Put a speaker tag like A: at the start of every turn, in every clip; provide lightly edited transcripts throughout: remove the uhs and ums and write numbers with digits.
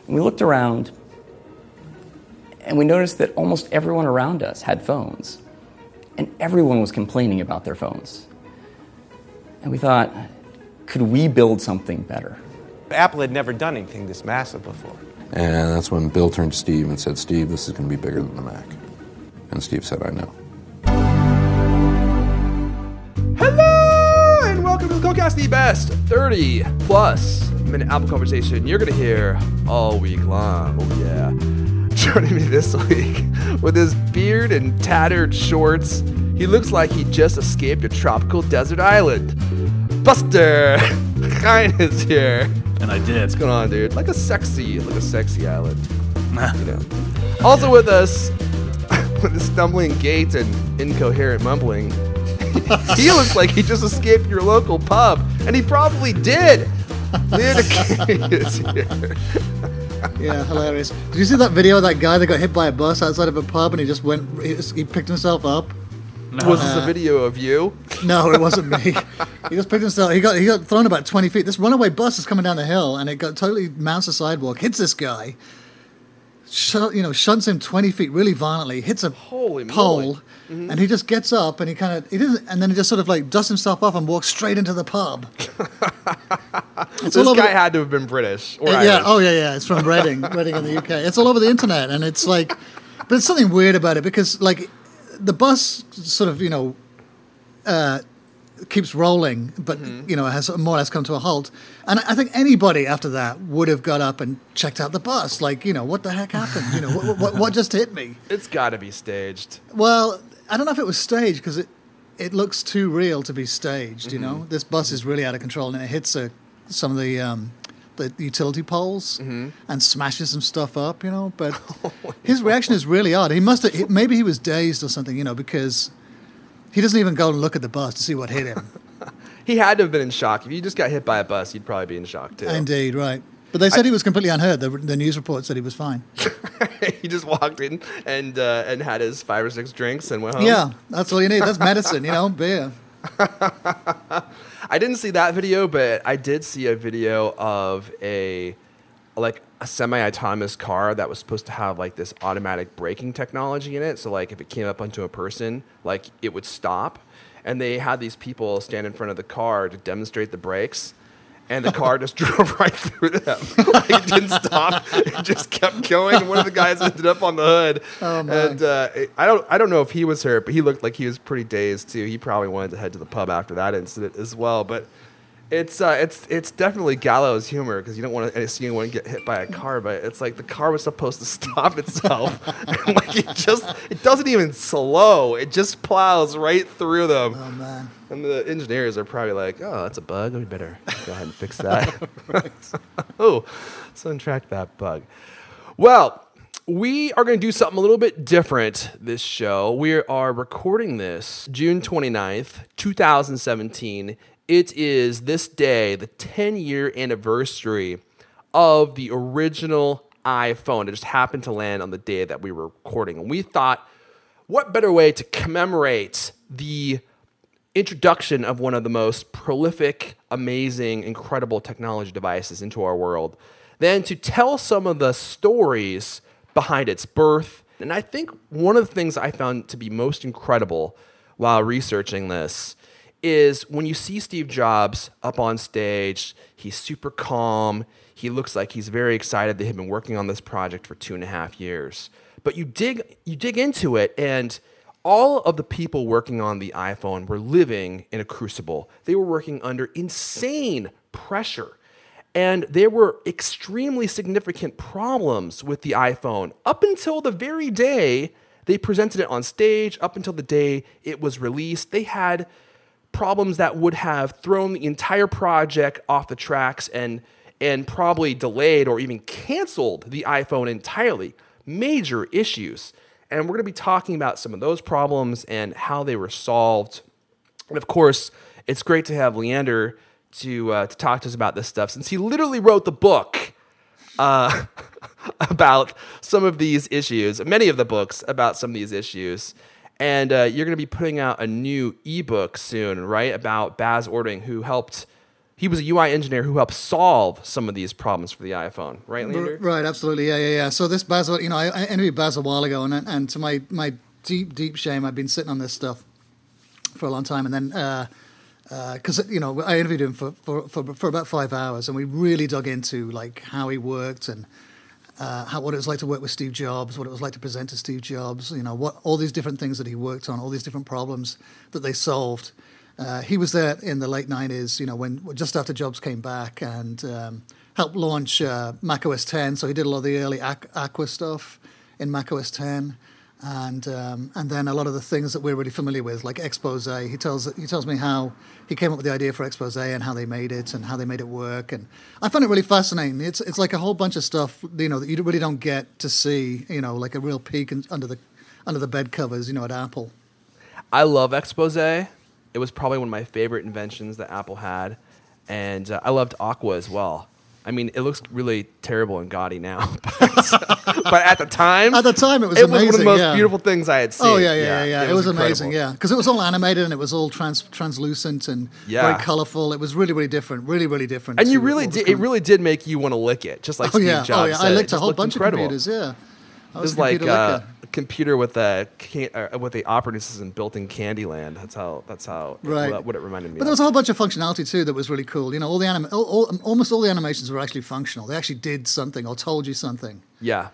A: And we looked around, and we noticed that almost everyone around us had phones. And everyone was complaining about their phones. And we thought, could we build something better?
B: Apple had never done anything this massive before.
C: And that's when Bill turned to Steve and said, Steve, this is going to be bigger than the Mac. And Steve said, I know.
D: Hello, and welcome to the Codecast, the best 30-plus minute Apple conversation you're going to hear all week long. Oh, yeah. Joining me this week with his beard and tattered shorts, he looks like he just escaped a tropical desert island. Buster Hine is here.
E: And I did.
D: What's going on, dude? Like a sexy island. You know. Also with us, with his stumbling gait and incoherent mumbling, he looks like he just escaped your local pub, and he probably did. Leonard King is here.
F: Yeah, hilarious. Did you see that video of that guy that got hit by a bus outside of a pub and he just went, he picked himself up?
E: No.
D: Was this a video of you?
F: No, it wasn't me. He just picked himself, he got thrown about 20 feet. This runaway bus is coming down the hill and it got totally mounts the sidewalk, hits this guy, shunts him 20 feet really violently, hits a pole, mm-hmm. And he just gets up and he then he just sort of like dusts himself off and walks straight into the pub.
D: This guy had to have been British or Irish.
F: Yeah, oh yeah, it's from Reading in the UK. It's all over the internet, and it's like, but it's something weird about it because like the bus sort of keeps rolling, but has more or less come to a halt. And I think anybody after that would have got up and checked out the bus. Like, what the heck happened? What just hit me?
D: It's got to be staged.
F: Well, I don't know if it was staged because it looks too real to be staged. Mm-hmm. This bus is really out of control, and it hits some of the utility poles and smashes some stuff up. But his reaction is really odd. Maybe he was dazed or something. Because he doesn't even go and look at the bus to see what hit him.
D: He had to have been in shock. If you just got hit by a bus, you'd probably be in shock too.
F: Indeed, right. But they said he was completely unhurt. The news report said he was fine.
D: He just walked in and had his 5 or 6 drinks and went home.
F: Yeah, that's all you need. That's medicine, beer.
D: I didn't see that video, but I did see a video of a semi-autonomous car that was supposed to have like this automatic braking technology in it. So like if it came up onto a person, like it would stop. And they had these people stand in front of the car to demonstrate the brakes. And the car just drove right through them. Like it didn't stop. It just kept going. And one of the guys ended up on the hood.
F: Oh, man.
D: And I don't know if he was hurt, but he looked like he was pretty dazed too. He probably wanted to head to the pub after that incident as well. But it's definitely gallows humor because you don't want to see anyone get hit by a car. But it's like the car was supposed to stop itself. And like it doesn't even slow. It just plows right through them.
F: Oh man.
D: And the engineers are probably like, oh, that's a bug. We better go ahead and fix that. Oh, so untrack that bug. Well, we are going to do something a little bit different this show. We are recording this June 29th, 2017. It is this day, the 10-year anniversary of the original iPhone. It just happened to land on the day that we were recording. And we thought, what better way to commemorate the introduction of one of the most prolific, amazing, incredible technology devices into our world than to tell some of the stories behind its birth. And I think one of the things I found to be most incredible while researching this is when you see Steve Jobs up on stage, he's super calm. He looks like he's very excited that he'd been working on this project for 2.5 years. But you dig into it, and all of the people working on the iPhone were living in a crucible. They were working under insane pressure. And there were extremely significant problems with the iPhone up until the very day they presented it on stage, up until the day it was released. They had problems that would have thrown the entire project off the tracks and probably delayed or even canceled the iPhone entirely. Major issues. And we're going to be talking about some of those problems and how they were solved. And of course, it's great to have Leander to talk to us about this stuff, since he literally wrote the book about some of these issues, many of the books about some of these issues. And you're going to be putting out a new ebook soon, right, about Baz Ording, who helped he was a UI engineer who helped solve some of these problems for the iPhone, right, Leander?
F: Right, absolutely, yeah. So this Baz, I interviewed Baz a while ago, and to my deep shame, I've been sitting on this stuff for a long time, and then because I interviewed him for about 5 hours, and we really dug into like how he worked and what it was like to work with Steve Jobs, what it was like to present to Steve Jobs, what all these different things that he worked on, all these different problems that they solved. He was there in the late 90s, when just after Jobs came back, and helped launch Mac OS 10. So he did a lot of the early Aqua stuff in Mac OS 10, and then a lot of the things that we're really familiar with, like Expose. He tells me how he came up with the idea for Expose and how they made it and how they made it work, and I find it really fascinating. It's like a whole bunch of stuff that you really don't get to see, like a real peek under the bed covers, at Apple.
D: I love Expose. It was probably one of my favorite inventions that Apple had, and I loved Aqua as well. I mean, it looks really terrible and gaudy now, but at the time,
F: it was amazing.
D: It was one of the most beautiful things I had seen.
F: Oh yeah. It was amazing,
D: incredible.
F: because it was all animated and it was all translucent and very colorful. It was really, really different, really different.
D: And it really did make you want to lick it, just like Steve Jobs said.
F: I licked a whole
D: looked
F: bunch
D: incredible.
F: of computers. Yeah,
D: It was like a computer with the operating system built in Candyland. That's how what it reminded me.
F: But there was a whole bunch of functionality too that was really cool. All the almost all the animations were actually functional. They actually did something or told you something.
D: Yeah.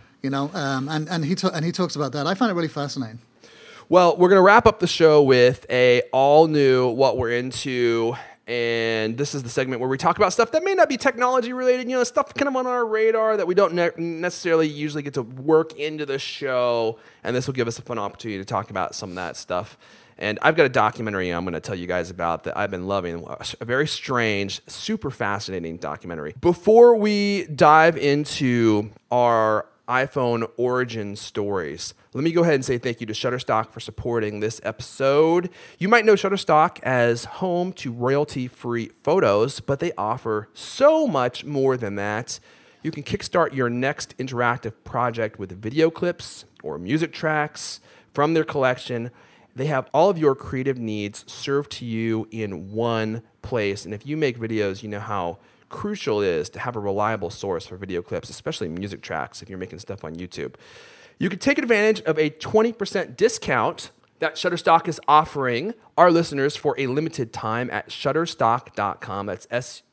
F: And he talks about that. I find it really fascinating.
D: Well, we're gonna wrap up the show with a all new what we're into. And this is the segment where we talk about stuff that may not be technology related, stuff kind of on our radar that we don't necessarily usually get to work into the show. And this will give us a fun opportunity to talk about some of that stuff. And I've got a documentary I'm going to tell you guys about that I've been loving. A very strange, super fascinating documentary. Before we dive into our iPhone origin stories, let me go ahead and say thank you to Shutterstock for supporting this episode. You might know Shutterstock as home to royalty-free photos, but they offer so much more than that. You can kickstart your next interactive project with video clips or music tracks from their collection. They have all of your creative needs served to you in one place. And if you make videos, you know how crucial it is to have a reliable source for video clips, especially music tracks if you're making stuff on YouTube. You can take advantage of a 20% discount that Shutterstock is offering our listeners for a limited time at Shutterstock.com. That's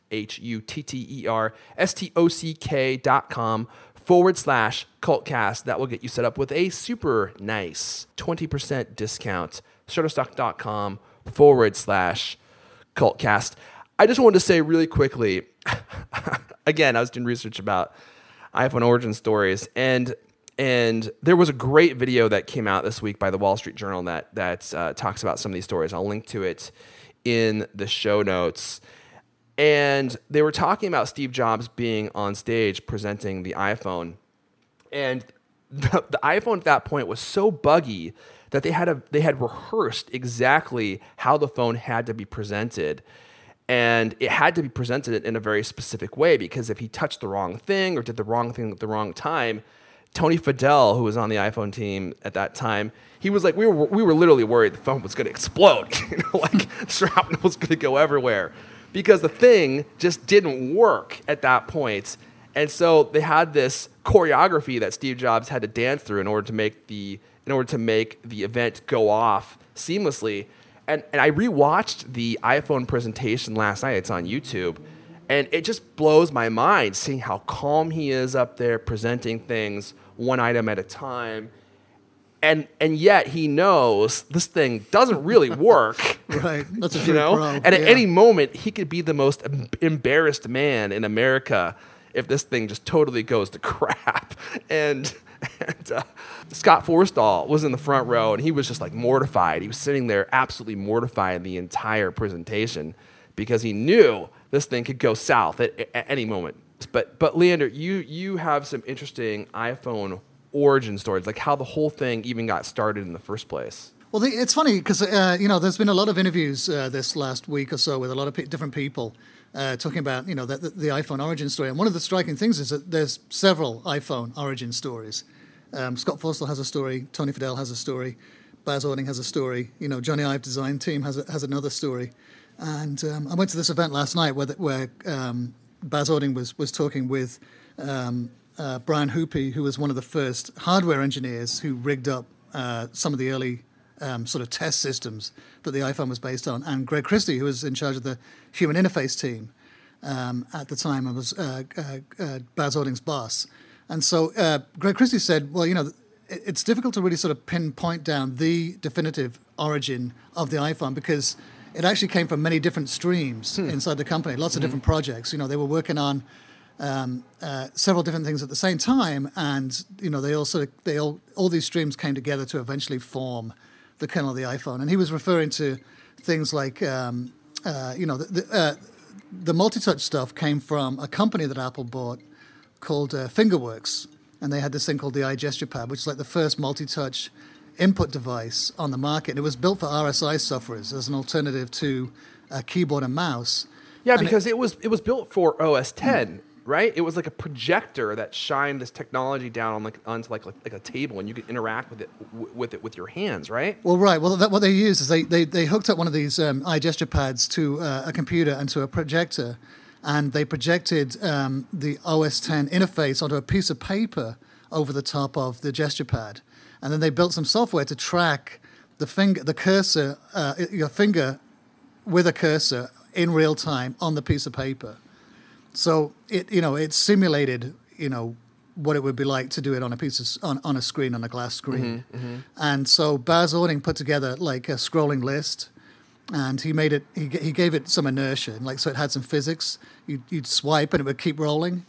D: ShutterStock.com/cultcast. That will get you set up with a super nice 20% discount. Shutterstock.com/cultcast. I just wanted to say really quickly, again, I was doing research about iPhone origin stories, and there was a great video that came out this week by the Wall Street Journal that talks about some of these stories. I'll link to it in the show notes. And they were talking about Steve Jobs being on stage presenting the iPhone. And the iPhone at that point was so buggy that they had rehearsed exactly how the phone had to be presented. And it had to be presented in a very specific way, because if he touched the wrong thing or did the wrong thing at the wrong time, Tony Fadell, who was on the iPhone team at that time, he was like, we were literally worried the phone was going to explode. Like shrapnel was going to go everywhere, because the thing just didn't work at that point. And so they had this choreography that Steve Jobs had to dance through in order to make the event go off seamlessly. And I rewatched the iPhone presentation last night. It's on YouTube. And it just blows my mind seeing how calm he is up there presenting things one item at a time. And yet he knows this thing doesn't really work.
F: Right. That's a pro.
D: And at any moment, he could be the most embarrassed man in America if this thing just totally goes to crap. And Scott Forstall was in the front row, and he was just like mortified. He was sitting there absolutely mortified the entire presentation because he knew this thing could go south at any moment. But Leander, you have some interesting iPhone origin stories, like how the whole thing even got started in the first place.
F: Well, it's funny because there's been a lot of interviews this last week or so with a lot of different people talking about the iPhone origin story. And one of the striking things is that there's several iPhone origin stories. Scott Forstall has a story. Tony Fadell has a story. Baz Ording has a story. Johnny Ive Design Team has another story. And I went to this event last night where Baz Ording was talking with Brian Hoopy, who was one of the first hardware engineers who rigged up some of the early sort of test systems that the iPhone was based on, and Greg Christie, who was in charge of the human interface team at the time and was Baz Ording's boss. And so Greg Christie said, well, it's difficult to really sort of pinpoint down the definitive origin of the iPhone because it actually came from many different streams inside the company, lots of different projects. They were working on several different things at the same time, and all these streams came together to eventually form the kernel of the iPhone. And he was referring to things like the multi-touch stuff came from a company that Apple bought called Fingerworks, and they had this thing called the iGesture Pad, which is like the first multi-touch input device on the market. It was built for RSI sufferers as an alternative to a keyboard and mouse.
D: Yeah,
F: and
D: because it was built for OS 10, right? It was like a projector that shined this technology down onto a table, and you could interact with it with your hands, right?
F: Well, right. Well, what they used is they hooked up one of these iGesture pads to a computer and to a projector, and they projected the OS 10 interface onto a piece of paper over the top of the gesture pad. And then they built some software to track the cursor, your finger with a cursor in real time on the piece of paper. So it simulated what it would be like to do it on on a screen, on a glass screen. And so Baz Ording put together like a scrolling list, and he made it. He gave it some inertia, so it had some physics. You'd swipe and it would keep rolling.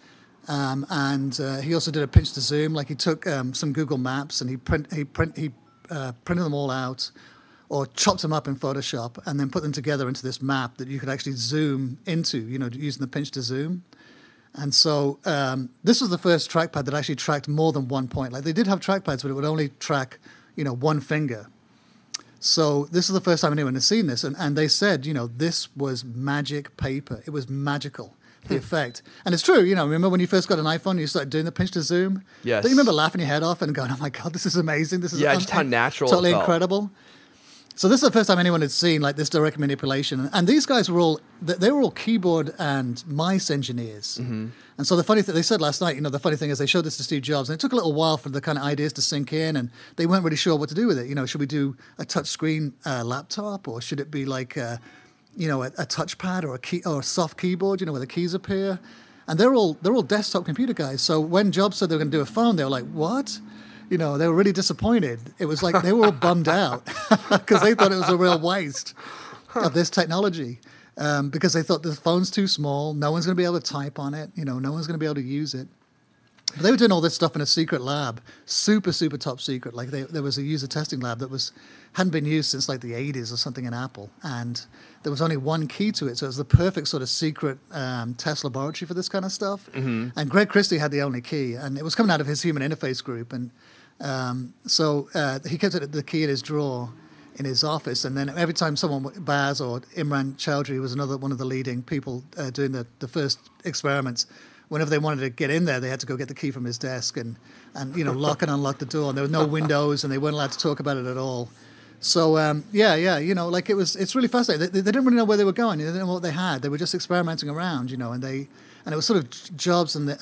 F: And he also did a pinch to zoom. Like he took some Google Maps and he printed them all out, or chopped them up in Photoshop, and then put them together into this map that you could actually zoom into, using the pinch to zoom. And so this was the first trackpad that actually tracked more than 1 point. Like they did have trackpads, but it would only track, one finger. So this is the first time anyone had seen this, and they said, this was magic paper. It was magical. The effect. And it's true, remember when you first got an iPhone, you started doing the pinch to zoom?
D: Yes.
F: Don't you remember laughing your head off and going, oh my God, this is amazing. This is
D: just how natural
F: totally
D: it felt.
F: Incredible. So this is the first time anyone had seen like this direct manipulation. And these guys were all keyboard and mice engineers. And so the funny thing, they said last night, the funny thing is they showed this to Steve Jobs, and it took a little while for the kind of ideas to sink in, and they weren't really sure what to do with it. Should we do a touch screen laptop, or should it be like a touchpad or a soft keyboard, where the keys appear? And they're all desktop computer guys. So when Jobs said they were going to do a phone, they were like, what? They were really disappointed. It was like they were all bummed out because they thought it was a real waste of this technology, because they thought the phone's too small. No one's going to be able to type on it. No one's going to be able to use it. But they were doing all this stuff in a secret lab, super, super top secret. Like there was a user testing lab that hadn't been used since like the 80s or something in Apple. And there was only one key to it. So it was the perfect sort of secret test laboratory for this kind of stuff. And Greg Christie had the only key. And it was coming out of his human interface group. And so he kept the key in his drawer in his office. And then every time Baz or Imran Chowdhury was another one of the leading people doing the first experiments, whenever they wanted to get in there, they had to go get the key from his desk and lock and unlock the door. And there were no windows, and they weren't allowed to talk about it at all. So it's really fascinating. They didn't really know where they were going. They didn't know what they had. They were just experimenting around, and it was sort of Jobs and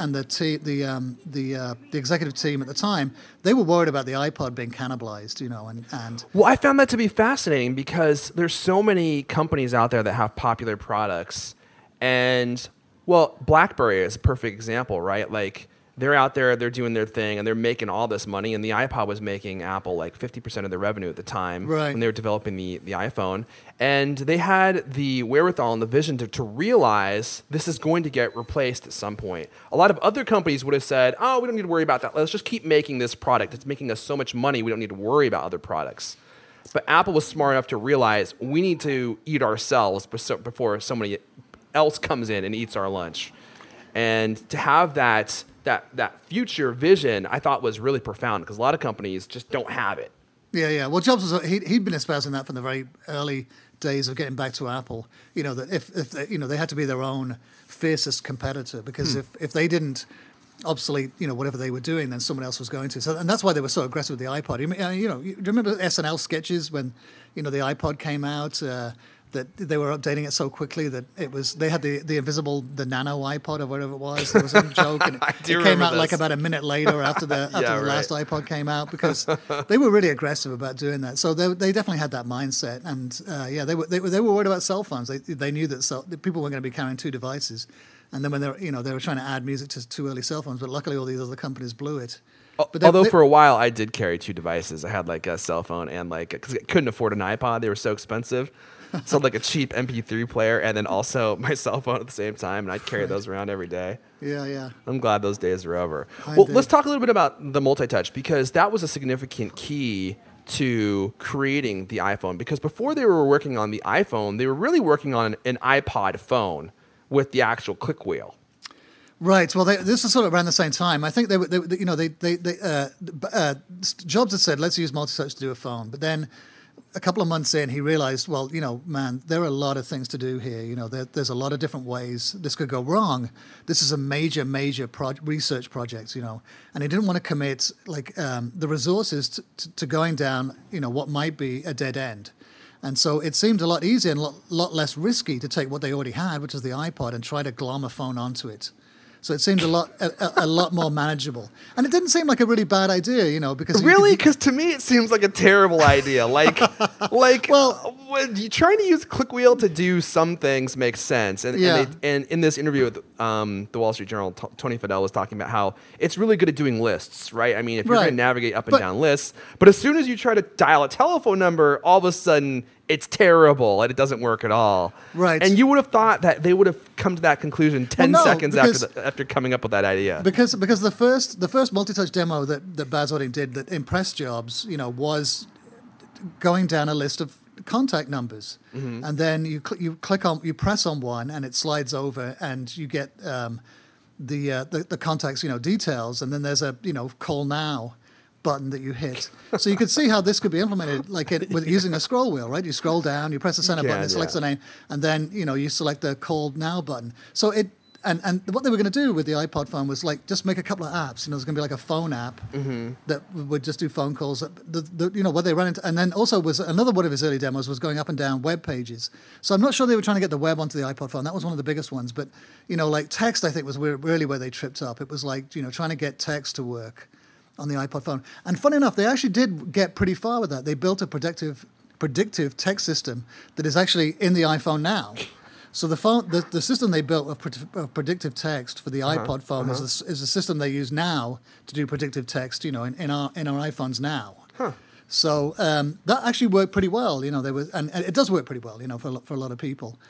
F: the executive team at the time. They were worried about the iPod being cannibalized, and
D: Well, I found that to be fascinating because there's so many companies out there that have popular products, and BlackBerry is a perfect example, right? Like they're out there, they're doing their thing, and they're making all this money. And the iPod was making Apple like 50% of their revenue at the time when they were developing the iPhone. And they had the wherewithal and the vision to realize this is going to get replaced at some point. A lot of other companies would have said, oh, we don't need to worry about that. Let's just keep making this product. It's making us so much money, we don't need to worry about other products. But Apple was smart enough to realize we need to eat ourselves before somebody else comes in and eats our lunch. And to have that future vision, I thought was really profound because a lot of companies just don't have it.
F: Yeah. Well, Jobs he'd been espousing that from the very early days of getting back to Apple. That if they had to be their own fiercest competitor, because if they didn't obsolete whatever they were doing, then someone else was going to. So, and that's why they were so aggressive with the iPod. You remember SNL sketches when the iPod came out. that they were updating it so quickly that they had the nano iPod or whatever it was. There was some joke, and it came out like about a minute later after the last iPod came out, because they were really aggressive about doing that. So they definitely had that mindset, and they were worried about cell phones. They knew that people weren't going to be carrying two devices, and then when they were trying to add music to two early cell phones, but luckily all these other companies blew it. But
D: Although for a while I did carry two devices. I had like a cell phone and because I couldn't afford an iPod. They were so expensive. So like a cheap MP3 player and then also my cell phone at the same time. And I'd carry those around every day.
F: Yeah.
D: I'm glad those days are over. Let's talk a little bit about the multi-touch, because that was a significant key to creating the iPhone. Because before they were working on the iPhone, they were really working on an iPod phone with the actual click wheel.
F: Right. Well, this is sort of around the same time. I think Jobs had said, let's use multi-touch to do a phone. But then a couple of months in, he realized, well, man, there are a lot of things to do here. There's a lot of different ways this could go wrong. This is a major research project, and he didn't want to commit the resources to going down, what might be a dead end. And so it seemed a lot easier and a lot less risky to take what they already had, which is the iPod, and try to glom a phone onto it. So it seemed a lot more manageable, and it didn't seem like a really bad idea, because
D: because to me it seems like a terrible idea. Well, when you trying to use click wheel to do some things makes sense, and in this interview with the Wall Street Journal, Tony Fadell was talking about how it's really good at doing lists, right? I mean, if you're going to navigate up and down lists, but as soon as you try to dial a telephone number, all of a sudden it's terrible and it doesn't work at all.
F: Right.
D: And you would have thought that they would have come to that conclusion 10 seconds after coming up with that idea.
F: Because the first multi-touch demo that Baz Luhrmann did that impressed Jobs, was going down a list of contact numbers, and then you press on one and it slides over and you get the contacts details, and then there's a call now button that you hit. So you could see how this could be implemented with using a scroll wheel, right? You scroll down, you press the center button, it selects the name, and then you select the call now button. So and what they were going to do with the iPod phone was just make a couple of apps. There's going to be like a phone app that would just do phone calls. What they ran into, and then also was another one of his early demos was going up and down web pages. So I'm not sure they were trying to get the web onto the iPod phone. That was one of the biggest ones. But text, I think, was really where they tripped up. It was trying to get text to work on the iPod phone. And funny enough, they actually did get pretty far with that. They built a predictive text system that is actually in the iPhone now. So the system they built of predictive text for the iPod phone is a system they use now to do predictive text, in our iPhones now. Huh. So that actually worked pretty well, and it does work pretty well, for a lot of people.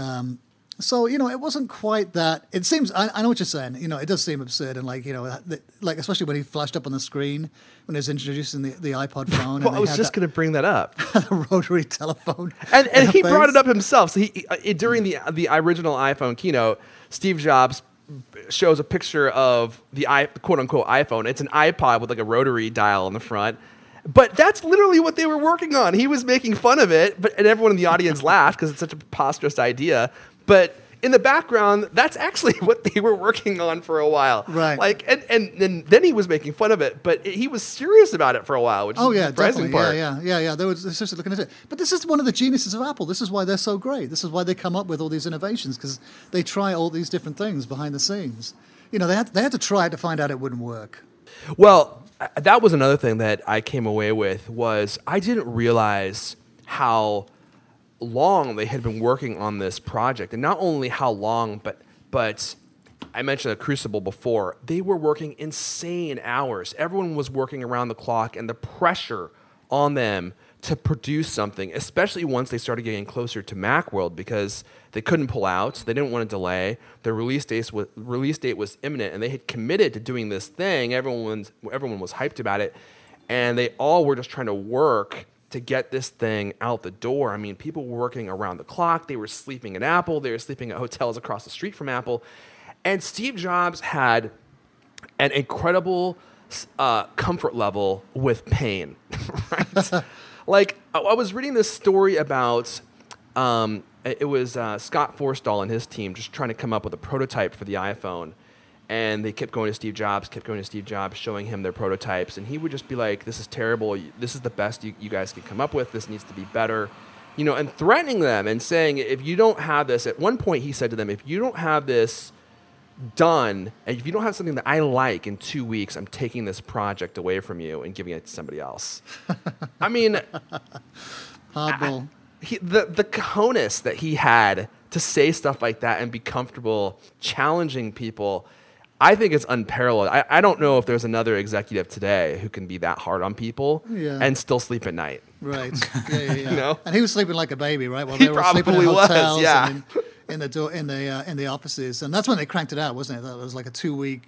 F: So, it wasn't quite that. It seems, I know what you're saying. It does seem absurd. And especially when he flashed up on the screen when he was introducing the iPod phone.
D: Well, I was just going to bring that up.
F: The rotary telephone.
D: And he brought it up himself. So during the original iPhone keynote, Steve Jobs shows a picture of the quote unquote iPhone. It's an iPod with a rotary dial on the front. But that's literally what they were working on. He was making fun of it, and everyone in the audience laughed because it's such a preposterous idea. But in the background, that's actually what they were working on for a while.
F: Right.
D: And then he was making fun of it, but he was serious about it for a while, which is the surprising part.
F: Yeah. They were seriously looking at it. But this is one of the geniuses of Apple. This is why they're so great. This is why they come up with all these innovations, because they try all these different things behind the scenes. They had to try it to find out it wouldn't work.
D: Well, that was another thing that I came away with was I didn't realize how long they had been working on this project, and not only how long, but I mentioned the Crucible before. They were working insane hours. Everyone was working around the clock, and the pressure on them to produce something, especially once they started getting closer to Macworld, because they couldn't pull out. They didn't want to delay. Their release date was imminent, and they had committed to doing this thing. Everyone was hyped about it, and they all were just trying to work to get this thing out the door. I mean, people were working around the clock. They were sleeping at Apple. They were sleeping at hotels across the street from Apple. And Steve Jobs had an incredible comfort level with pain, right? I was reading this story about, it was Scott Forstall and his team just trying to come up with a prototype for the iPhone. And they kept going to Steve Jobs, showing him their prototypes. And he would just be like, this is terrible. This is the best you guys can come up with. This needs to be better. and threatening them and saying, if you don't have this, at one point he said to them, if you don't have this done, and if you don't have something that I like in 2 weeks, I'm taking this project away from you and giving it to somebody else. I mean,
F: Hardball.
D: the cojones that he had to say stuff like that and be comfortable challenging people, I think it's unparalleled. I don't know if there's another executive today who can be that hard on people and still sleep at night.
F: Right. Yeah.
D: You know?
F: And he was sleeping like a baby, right? While
D: He
F: they were all sleeping in
D: probably was,
F: hotels
D: yeah.
F: and in the offices, and that's when they cranked it out, wasn't it? That was like a 2-week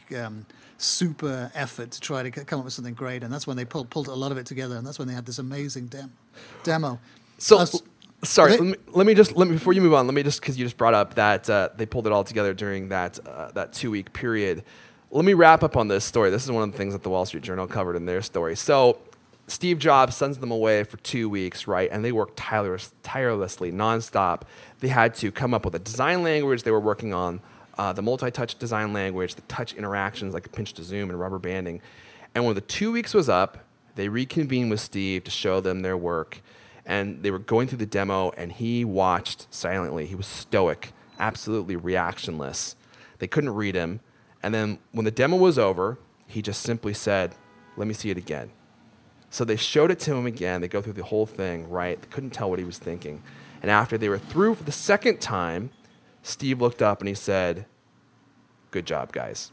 F: super effort to try to come up with something great, and that's when they pulled a lot of it together, and that's when they had this amazing demo.
D: So, sorry, let me before you move on, because you just brought up that they pulled it all together during that 2-week period. Let me wrap up on this story. This is one of the things that the Wall Street Journal covered in their story. So, Steve Jobs sends them away for 2 weeks, right? And they worked tirelessly, nonstop. They had to come up with a design language. They were working on the multi-touch design language, the touch interactions like pinch to zoom and rubber banding. And when the 2 weeks was up, they reconvened with Steve to show them their work. And they were going through the demo, and he watched silently. He was stoic, absolutely reactionless. They couldn't read him. And then when the demo was over, he just simply said, "Let me see it again." So they showed it to him again. They go through the whole thing, right? They couldn't tell what he was thinking. And after they were through for the second time, Steve looked up and he said, "Good job, guys."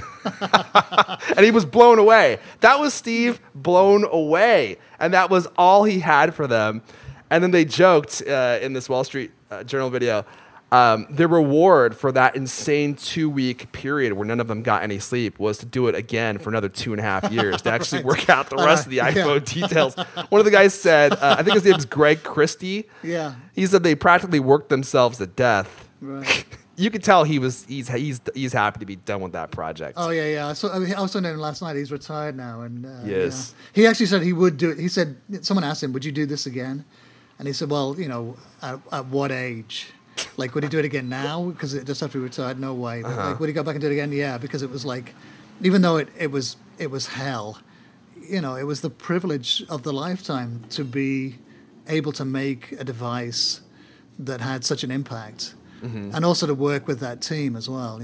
D: And he was blown away. That was Steve blown away. And that was all he had for them. And then they joked in this Wall Street Journal video, the reward for that insane 2-week period where none of them got any sleep was to do it again for another 2.5 years to actually work out the rest of the iPhone details. One of the guys said, I think his name's Greg Christie.
F: Yeah.
D: He said they practically worked themselves to death.
F: Right.
D: You could tell he's happy to be done with that project.
F: Oh yeah. I was talking to him last night. He's retired now, and
D: Yes.
F: He actually said he would do it. He said someone asked him, "Would you do this again?" And he said, "Well, at what age? Like, would he do it again now? Because it just after he retired, no way. But, like, would he go back and do it again? Yeah, because it was like, even though it was hell, it was the privilege of the lifetime to be able to make a device that had such an impact." Mm-hmm. And also to work with that team as well,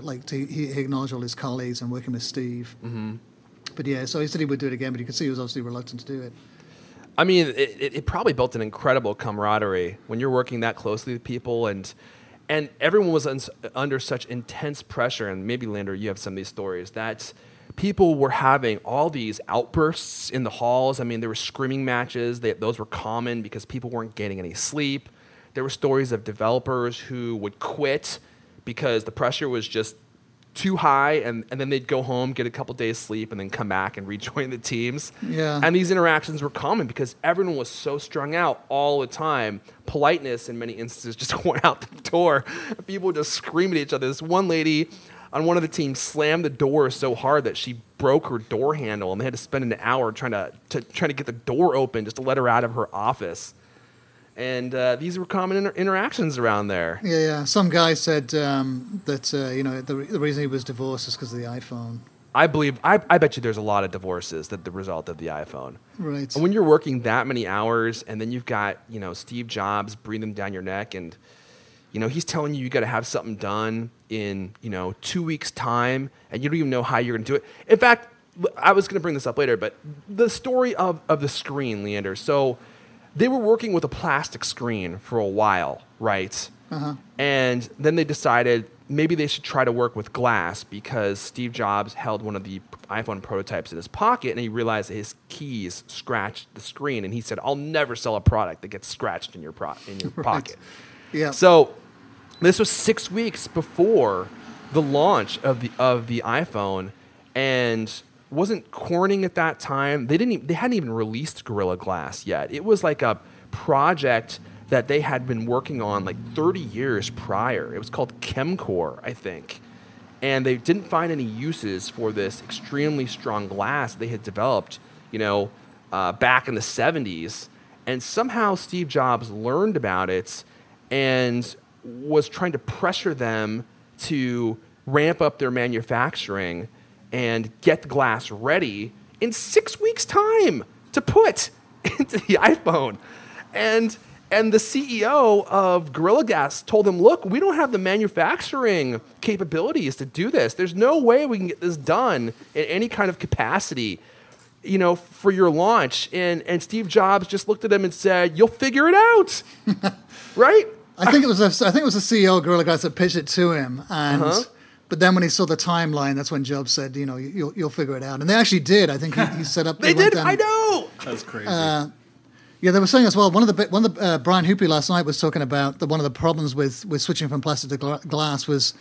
F: he acknowledged all his colleagues and working with Steve. Mm-hmm. But yeah, so he said he would do it again, but you could see he was obviously reluctant to do it.
D: I mean, it probably built an incredible camaraderie when you're working that closely with people, and everyone was under such intense pressure. And maybe, Lander, you have some of these stories that people were having all these outbursts in the halls. I mean, there were screaming matches. Those were common because people weren't getting any sleep. There were stories of developers who would quit because the pressure was just too high, and then they'd go home, get a couple days sleep, and then come back and rejoin the teams.
F: Yeah.
D: And these interactions were common because everyone was so strung out all the time. Politeness, in many instances, just went out the door. People would just scream at each other. This one lady on one of the teams slammed the door so hard that she broke her door handle, and they had to spend an hour trying to get the door open just to let her out of her office. And these were common interactions around there.
F: Yeah. Some guy said that the reason he was divorced is because of the iPhone.
D: I bet you there's a lot of divorces that the result of the iPhone.
F: Right.
D: And when you're working that many hours, and then you've got Steve Jobs breathing down your neck, and he's telling you got to have something done in 2 weeks' time, and you don't even know how you're going to do it. In fact, I was going to bring this up later, but the story of the screen, Leander. So they were working with a plastic screen for a while, right? Uh-huh. And then they decided maybe they should try to work with glass because Steve Jobs held one of the iPhone prototypes in his pocket, and he realized that his keys scratched the screen, and he said, "I'll never sell a product that gets scratched in your
F: Right.
D: pocket."
F: Yeah.
D: So this was 6 weeks before the launch of the iPhone, and wasn't Corning at that time. They hadn't even released Gorilla Glass yet. It was like a project that they had been working on like 30 years prior. It was called ChemCore, I think. And they didn't find any uses for this extremely strong glass they had developed, back in the 70s. And somehow Steve Jobs learned about it and was trying to pressure them to ramp up their manufacturing and get the glass ready in 6 weeks' time to put into the iPhone. And And the CEO of Gorilla Glass told him, look, we don't have the manufacturing capabilities to do this. There's no way we can get this done in any kind of capacity, for your launch. And Steve Jobs just looked at him and said, you'll figure it out. Right?
F: I think it was the CEO of Gorilla Glass that pitched it to him, and but then when he saw the timeline, that's when Jobs said, you'll figure it out, and they actually did. I think he set up.
D: They did. I know.
E: That's crazy.
F: Yeah, they were saying as well. One of the Brian Hoopy last night was talking about one of the problems with switching from plastic to glass was,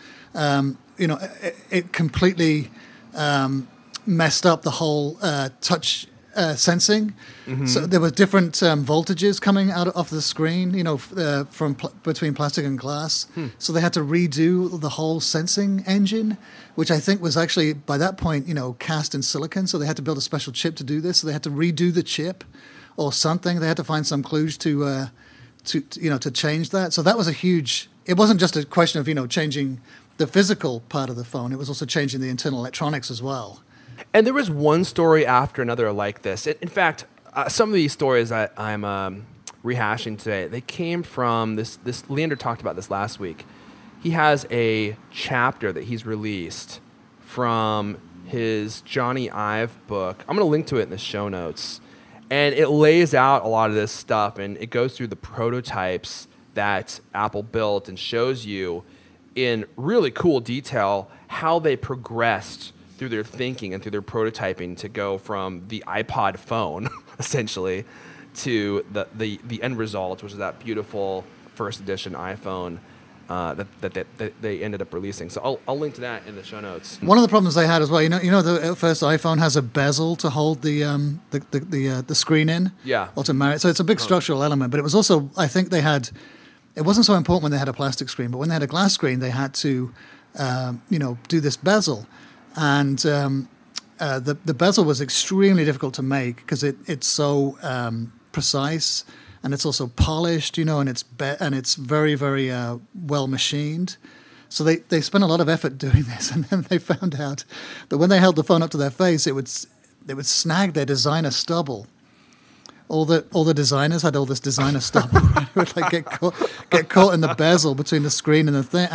F: it completely messed up the whole touch sensing. Mm-hmm. So there were different voltages coming out off the screen, between plastic and glass. So they had to redo the whole sensing engine, which I think was actually by that point, cast in silicon. So they had to build a special chip to do this. So they had to redo the chip or something. They had to find some clues to change that. So that was a huge. It wasn't just a question of changing the physical part of the phone. It was also changing the internal electronics as well.
D: And there was one story after another like this. In fact, some of these stories that I'm rehashing today, they came from this. Leander talked about this last week. He has a chapter that he's released from his Johnny Ive book. I'm going to link to it in the show notes. And it lays out a lot of this stuff, and it goes through the prototypes that Apple built and shows you in really cool detail how they progressed through their thinking and through their prototyping to go from the iPod phone, essentially, to the end result, which is that beautiful first edition iPhone that they ended up releasing. So I'll link to that in the show notes.
F: One of the problems they had as well, the first iPhone has a bezel to hold the screen in, or to marry it. So it's a big structural element. But it was also, I think they had. It wasn't so important when they had a plastic screen, but when they had a glass screen, they had to, do this bezel. And the bezel was extremely difficult to make because it's so precise, and it's also polished, and it's very, very well machined. So they spent a lot of effort doing this, and then they found out that when they held the phone up to their face, it would snag their designer stubble. All the designers had all this designer stubble. Right? It would get caught in the bezel between the screen and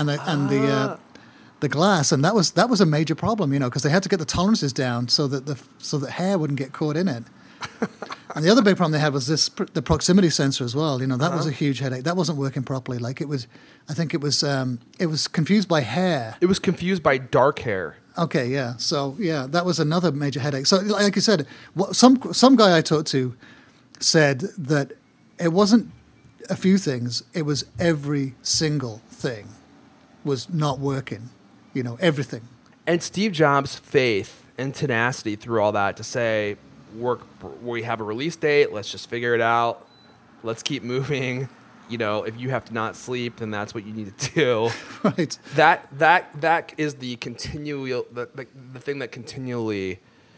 F: the glass, and that was a major problem, because they had to get the tolerances down so that hair wouldn't get caught in it. And the other big problem they had was the proximity sensor as well. That was a huge headache. That wasn't working properly. I think it was confused by hair.
D: It was confused by dark hair.
F: Okay, yeah. So yeah, that was another major headache. So like you said, some guy I talked to said that it wasn't a few things. It was every single thing was not working. Everything.
D: And Steve Jobs' faith and tenacity through all that to say, we have a release date, let's just figure it out, let's keep moving. If you have to not sleep, then that's what you need to do.
F: Right.
D: That is the continual the thing that continually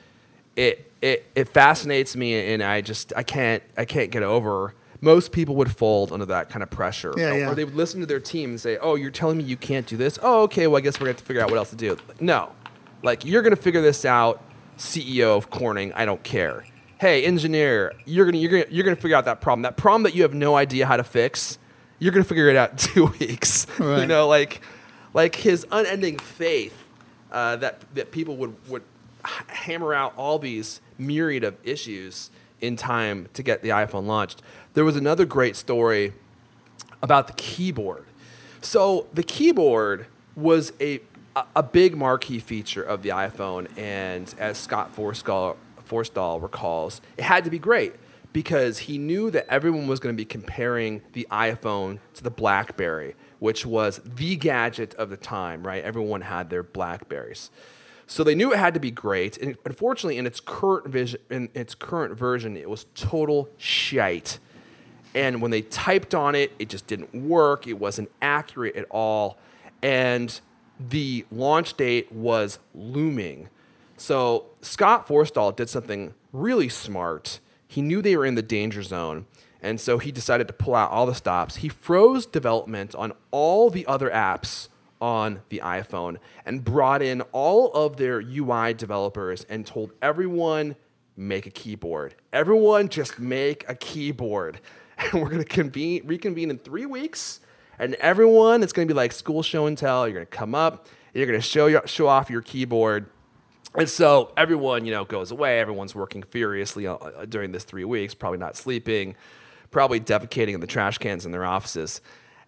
D: it fascinates me, and I can't get over. Most people would fold under that kind of pressure.
F: Yeah.
D: Or they would listen to their team and say, oh, you're telling me you can't do this? Oh, okay, well, I guess we're going to have to figure out what else to do. No. You're going to figure this out, CEO of Corning, I don't care. Hey, engineer, you're going to figure out that problem. That problem that you have no idea how to fix, you're going to figure it out in 2 weeks.
F: Right.
D: Like his unending faith that people would hammer out all these myriad of issues in time to get the iPhone launched. There was another great story about the keyboard. So the keyboard was a big marquee feature of the iPhone, and as Scott Forstall recalls, it had to be great because he knew that everyone was going to be comparing the iPhone to the BlackBerry, which was the gadget of the time, right? Everyone had their BlackBerries. So they knew it had to be great, and unfortunately, in its current version, it was total shite. And when they typed on it, it just didn't work. It wasn't accurate at all, and the launch date was looming. So Scott Forstall did something really smart. He knew they were in the danger zone, and so he decided to pull out all the stops. He froze development on all the other apps on the iPhone and brought in all of their UI developers and told everyone, make a keyboard. Everyone just make a keyboard. and we're going to reconvene in 3 weeks. And everyone, it's going to be like school show and tell. You're going to come up, and you're going to show off your keyboard. And so everyone, goes away. Everyone's working furiously during this 3 weeks, probably not sleeping, probably defecating in the trash cans in their offices.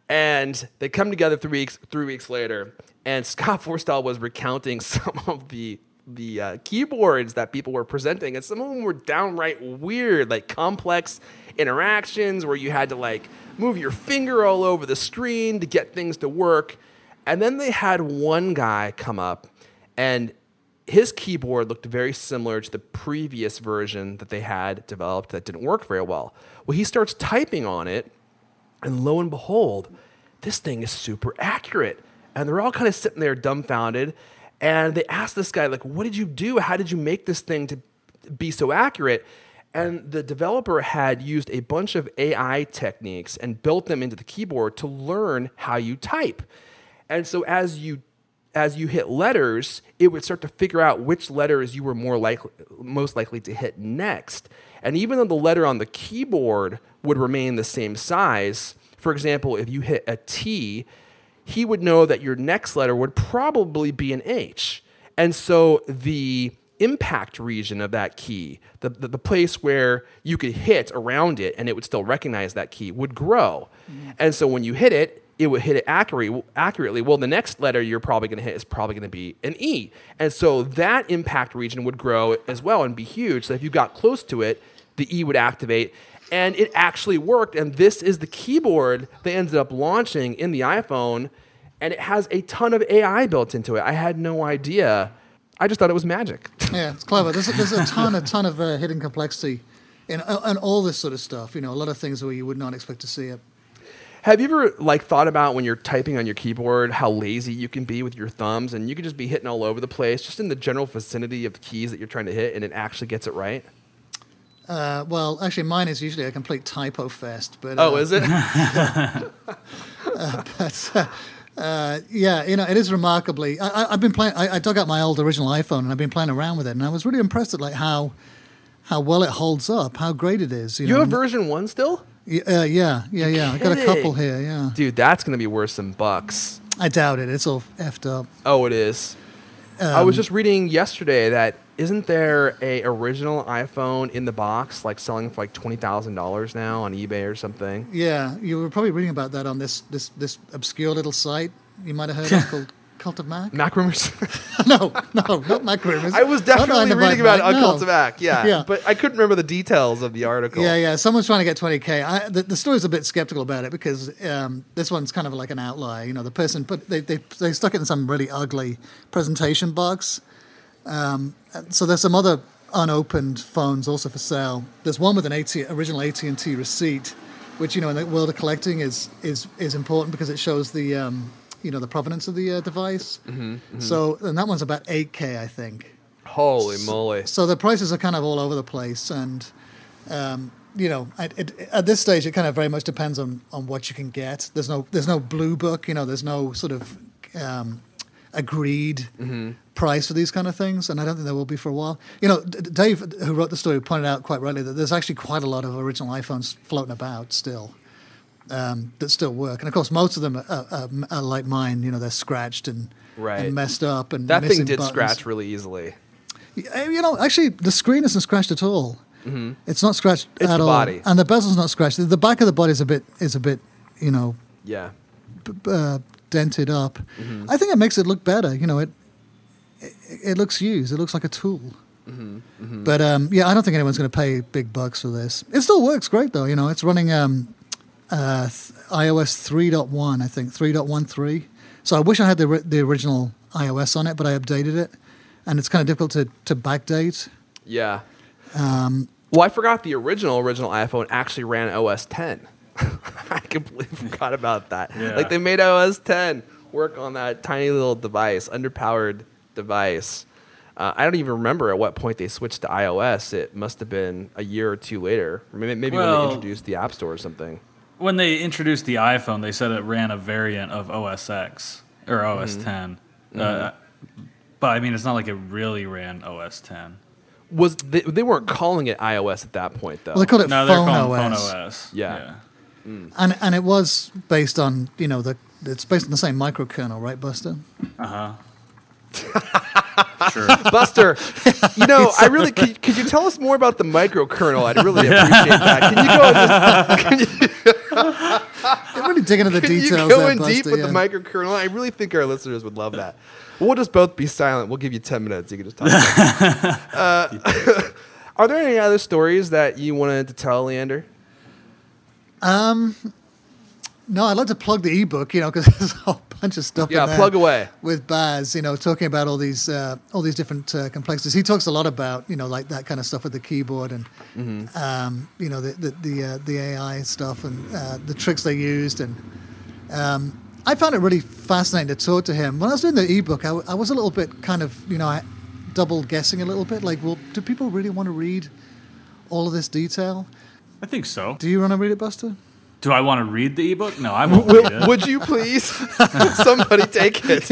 D: And they come together 3 weeks later, and Scott Forstall was recounting some of the keyboards that people were presenting, and some of them were downright weird, like complex interactions where you had to like move your finger all over the screen to get things to work. And then they had one guy come up, and his keyboard looked very similar to the previous version that they had developed that didn't work very well. Well, he starts typing on it, and lo and behold, this thing is super accurate. And they're all kind of sitting there dumbfounded. And they asked this guy, like, what did you do? How did you make this thing to be so accurate? And the developer had used a bunch of AI techniques and built them into the keyboard to learn how you type. And so as you hit letters, it would start to figure out which letters you were most likely to hit next. And even though the letter on the keyboard would remain the same size, for example, if you hit a T, he would know that your next letter would probably be an H. And so the impact region of that key, the place where you could hit around it and it would still recognize that key, would grow. Mm-hmm. And so when you hit it would hit it accurately. Well, the next letter you're probably going to hit is probably going to be an E. And so that impact region would grow as well and be huge. So if you got close to it, the E would activate. And it actually worked. And this is the keyboard they ended up launching in the iPhone. And it has a ton of AI built into it. I had no idea. I just thought it was magic.
F: Yeah, it's clever. There's a ton of hidden complexity in all this sort of stuff. A lot of things where you would not expect to see it.
D: Have you ever thought about when you're typing on your keyboard how lazy you can be with your thumbs, and you can just be hitting all over the place, just in the general vicinity of the keys that you're trying to hit, and it actually gets it right?
F: Well, actually, mine is usually a complete typo fest. But
D: is it?
F: Yeah, it is remarkably. I've been playing. I dug out my old original iPhone and I've been playing around with it, and I was really impressed at how well it holds up, how great it is.
D: You have version 1 still?
F: Yeah. I got a couple here. Yeah,
D: dude, that's gonna be worth some bucks.
F: I doubt it. It's all effed up.
D: Oh, it is. I was just reading yesterday that isn't there a original iPhone in the box selling for $20,000 now on eBay or something?
F: Yeah, you were probably reading about that on this obscure little site you might have heard of called Cult of Mac.
D: Mac Rumors?
F: No, not Mac Rumors.
D: I was definitely reading about Cult of Mac,
F: yeah.
D: But I couldn't remember the details of the article.
F: Yeah. Someone's trying to get $20K. The story's a bit skeptical about it because this one's kind of like an outlier. The person they stuck it in some really ugly presentation box. So there's some other unopened phones also for sale. There's one with an original AT&T receipt, which in the world of collecting is important because it shows the the provenance of the device. Mm-hmm, mm-hmm. So and that one's about $8K, I think.
D: Holy moly!
F: So the prices are kind of all over the place, and at this stage it kind of very much depends on what you can get. There's no blue book. There's no sort of agreed price for these kind of things, and I don't think there will be for a while. Dave, who wrote the story, pointed out quite rightly that there's actually quite a lot of original iPhones floating about still that still work, and of course most of them are like mine. They're scratched and messed up, and
D: that thing did
F: buttons.
D: Scratch really easily.
F: Actually, the screen isn't scratched at all. Mm-hmm. It's not scratched
D: it's
F: at
D: the
F: all,
D: body.
F: and the bezel's not scratched. The back of the body is a bit,
D: yeah,
F: dented up. Mm-hmm. I think it makes it look better. It looks used. It looks like a tool. Mm-hmm. Mm-hmm. But I don't think anyone's going to pay big bucks for this. It still works great though. It's running iOS 3.1, I think 3.13. So I wish I had the original iOS on it, but I updated it, and it's kind of difficult to backdate.
D: Yeah. Well, I forgot the original iPhone actually ran OS 10. I completely forgot about that.
E: Yeah.
D: They made OS 10 work on that tiny little device, underpowered device. I don't even remember at what point they switched to iOS. It must have been a year or two later. Maybe when they introduced the App Store or something.
E: When they introduced the iPhone, they said it ran a variant of OS X or OS 10. But I mean, it's not like it really ran OS 10.
D: they weren't calling it iOS at that point though.
F: Well, they called it
E: No, they're
F: Phone
E: calling
F: OS.
E: Phone OS.
D: Yeah.
F: And it was based on, it's based on the same microkernel, right, Buster?
E: Sure.
D: Buster, I really could you tell us more about the microkernel? I'd really appreciate that. Can you go
F: They're really digging into the
D: can you
F: details
D: go
F: there,
D: in deep
F: Buster,
D: with
F: yeah.
D: the microkernel? I really think our listeners would love that. We'll just both be silent. We'll give you 10 minutes. You can just talk. About it. Are there any other stories that you wanted to tell, Leander?
F: No, I'd like to plug the ebook, because there's a whole bunch of stuff in
D: Yeah,
F: there
D: plug away.
F: with Baz, talking about all these different complexities. He talks a lot about, like that kind of stuff with the keyboard and, the AI stuff and the tricks they used. And I found it really fascinating to talk to him. When I was doing the ebook, I was a little bit kind of, double guessing a little bit. Like, well, do people really want to read all of this detail?
E: I think so.
F: Do you want to read it, Buster?
E: Do I want to read the ebook? No, I won't read it.
D: Would you please? Somebody take it.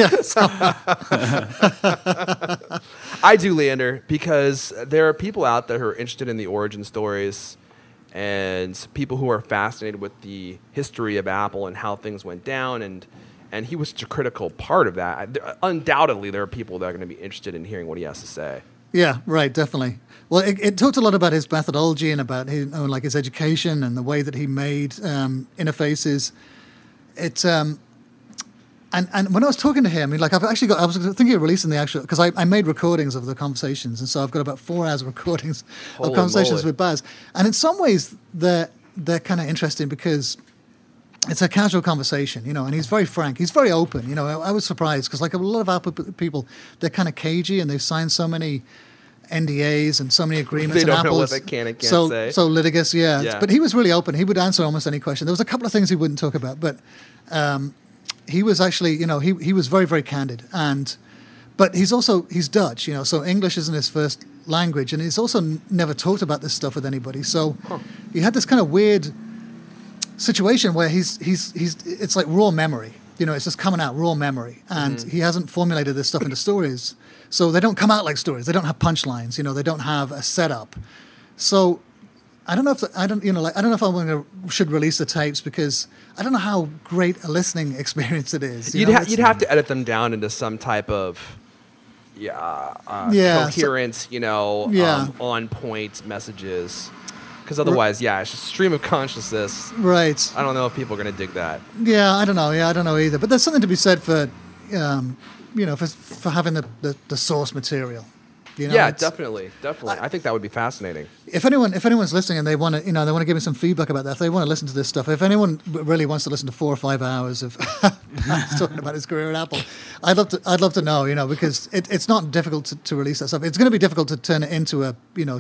D: I do, Leander, because there are people out there who are interested in the origin stories and people who are fascinated with the history of Apple and how things went down. And he was such a critical part of that. Undoubtedly, there are people that are going to be interested in hearing what he has to say.
F: Yeah, right, definitely. Well, it talked a lot about his methodology and about his education and the way that he made interfaces. And when I was talking to him, I was thinking of releasing the actual, because I made recordings of the conversations, and so I've got about 4 hours of recordings of
D: Holy
F: conversations
D: moly.
F: with Baz. And in some ways, they're kind of interesting because it's a casual conversation, and he's very frank. He's very open. I was surprised because, like a lot of Apple people, they're kind of cagey and they've signed so many NDAs and so many agreements.
D: They
F: and
D: don't know
F: Apple
D: what
F: is
D: they can and can't
F: so,
D: say.
F: So litigious, yeah.
D: Yeah.
F: But he was really open. He would answer almost any question. There was a couple of things he wouldn't talk about, but he was actually, he was very, very candid. But he's Dutch, so English isn't his first language, and he's also never talked about this stuff with anybody. So he had this kind of weird situation where he's it's like raw memory. It's just coming out raw memory, and he hasn't formulated this stuff into stories. So they don't come out like stories. They don't have punchlines. They don't have a setup. So I don't know if I don't know if should release the tapes because I don't know how great a listening experience it is.
D: You'd have to edit them down into some type of coherent, on point messages. Because otherwise, it's just stream of consciousness.
F: Right.
D: I don't know if people are going to dig that.
F: Yeah, I don't know. Yeah, I don't know either. But there's something to be said for, for having the source material.
D: Definitely. I think that would be fascinating.
F: If anyone's listening and they want to, they want to give me some feedback about that, if they want to listen to this stuff, if anyone really wants to listen to 4 or 5 hours of talking about his career at Apple, I'd love to know, because it's not difficult to release that stuff. It's going to be difficult to turn it into a,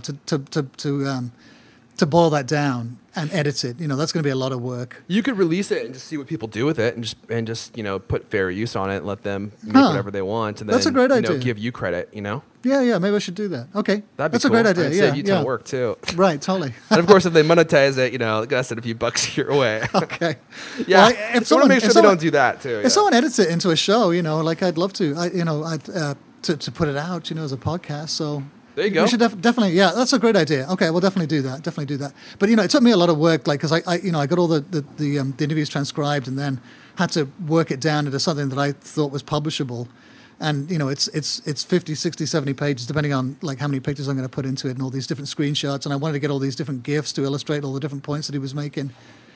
F: to boil that down and edit it. That's going to be a lot of work.
D: You could release it and just see what people do with it, and just put fair use on it and let them make whatever they want, and then
F: That's a great idea.
D: give you credit.
F: Yeah, maybe I should do that. Okay,
D: That's
F: a great idea.
D: It'd
F: Yeah,
D: save you a ton of work too.
F: Right, totally.
D: And of course, if they monetize it, gotta send a few bucks your way.
F: Okay.
D: Yeah,
F: Well,
D: if someone make sure they don't do that too.
F: If someone edits it into a show, I'd love to. To put it out, as a podcast. So
D: there you go.
F: We should definitely. Yeah, that's a great idea. Okay, we'll definitely do that. But it took me a lot of work, because I got all the interviews transcribed and then had to work it down into something that I thought was publishable. And it's 50, 60, 70 pages, depending on how many pictures I'm going to put into it and all these different screenshots. And I wanted to get all these different GIFs to illustrate all the different points that he was making.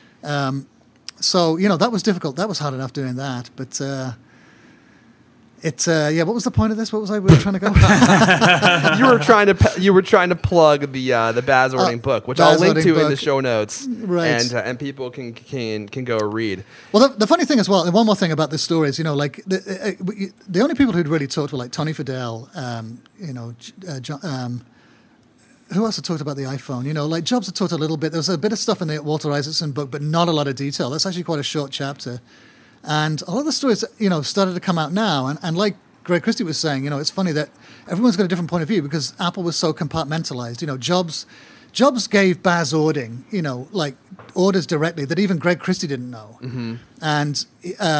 F: So that was difficult. That was hard enough doing that. But what was the point of this? What was I really trying to go?
D: You were trying to plug the Baz Ording book, which
F: Baz
D: I'll link
F: Ording
D: to in the
F: book.
D: show notes,
F: Right.
D: and people can go read.
F: Well, the funny thing as well, and one more thing about this story is, the only people who'd really talked were Tony Fadell, John, who else had talked about the iPhone? Jobs had talked a little bit. There was a bit of stuff in the Walter Isaacson book, but not a lot of detail. That's actually quite a short chapter. And a lot of the stories, started to come out now. And like Greg Christie was saying, it's funny that everyone's got a different point of view because Apple was so compartmentalized. Jobs gave Baz Ording, orders directly that even Greg Christie didn't know. Mm-hmm. And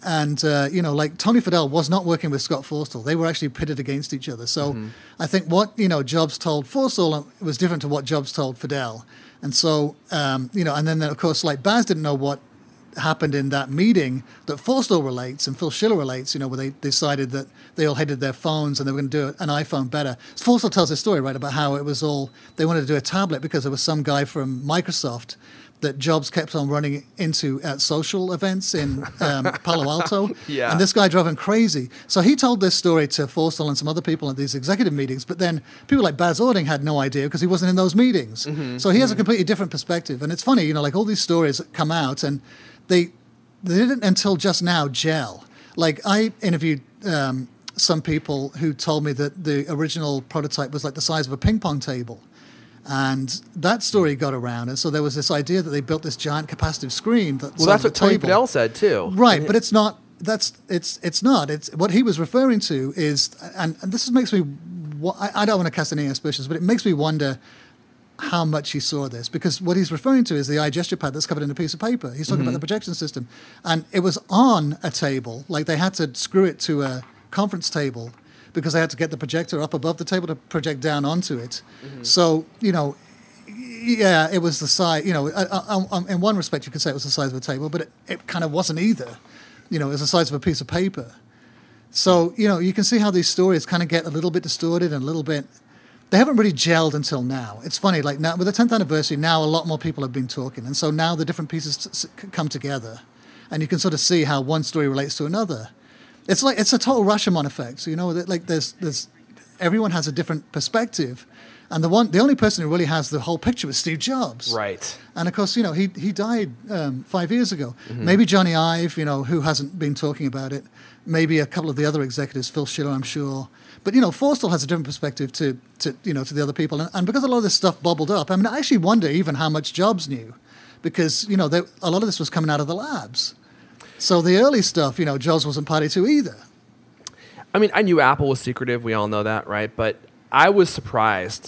F: And like Tony Fadell was not working with Scott Forstall. They were actually pitted against each other. So I think what Jobs told Forstall was different to what Jobs told Fadell. And so and then of course like Baz didn't know what happened in that meeting that Forstall relates and Phil Schiller relates, where they decided that they all hated their phones and they were going to do an iPhone better. Forstall tells a story, right, about how it was they wanted to do a tablet because there was some guy from Microsoft that Jobs kept on running into at social events in Palo Alto.
D: Yeah.
F: And this guy drove him crazy. So he told this story to Forstall and some other people at these executive meetings, but then people like Baz Ording had no idea because he wasn't in those meetings. So he has a completely different perspective. And it's funny, like all these stories come out and they didn't until just now gel. Like I interviewed some people who told me that the original prototype was like the size of a ping pong table. And that story got around, and so there was this idea that they built this giant capacitive screen.
D: That's what Tony Fadell said too.
F: Right, but it's not. It's not. It's what he was referring to is, and this makes me. I don't want to cast any aspersions, but it makes me wonder how much he saw this, because what he's referring to is the iGesture pad that's covered in a piece of paper. He's talking about the projection system, and it was on a table. Like they had to screw it to a conference table, because they had to get the projector up above the table to project down onto it. So, yeah, it was the size, in one respect you could say it was the size of a table, but it kind of wasn't either. It was the size of a piece of paper. So, you can see how these stories kind of get a little bit distorted and a little bit, they haven't really gelled until now. It's funny, like now with the 10th anniversary, now a lot more people have been talking. And so now the different pieces come together and you can sort of see how one story relates to another. It's a total Rashomon effect. Like there's everyone has a different perspective, and the only person who really has the whole picture is Steve Jobs.
D: Right.
F: And of course, he died 5 years ago. Maybe Johnny Ive, who hasn't been talking about it. Maybe a couple of the other executives, Phil Schiller, I'm sure. But Forstall has a different perspective to the other people, and because a lot of this stuff bubbled up, I mean, I actually wonder even how much Jobs knew, because a lot of this was coming out of the labs. So the early stuff, Jobs wasn't party to either.
D: I mean, I knew Apple was secretive. We all know that, right? But I was surprised.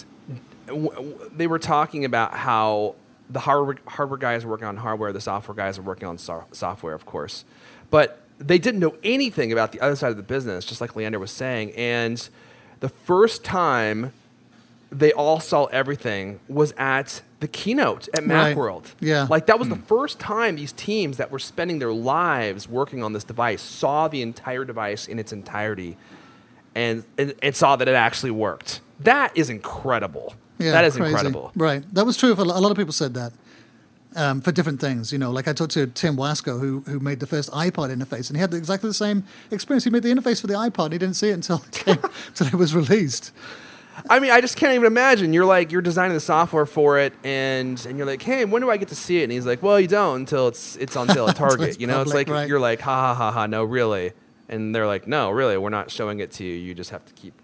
D: They were talking about how the hardware guys are working on hardware, the software guys are working on software, of course. But they didn't know anything about the other side of the business, just like Leander was saying. And the first time they all saw everything was at the keynote at Macworld.
F: Yeah.
D: Like that was the first time these teams that were spending their lives working on this device saw the entire device in its entirety and saw that it actually worked. That is incredible.
F: Yeah,
D: that is
F: crazy.
D: incredible.
F: Right. That was true. A lot of people said that for different things. Like I talked to Tim Wasco, who made the first iPod interface, and he had exactly the same experience. He made the interface for the iPod, and he didn't see it until it was released.
D: I mean, I just can't even imagine. You're designing the software for it, and you're like, hey, when do I get to see it? And he's like, well, you don't until it's on sale at Target.
F: It's
D: it's
F: public,
D: like
F: right.
D: You're like, ha, no, really. And they're like, no, really, we're not showing it to you. You just have to keep,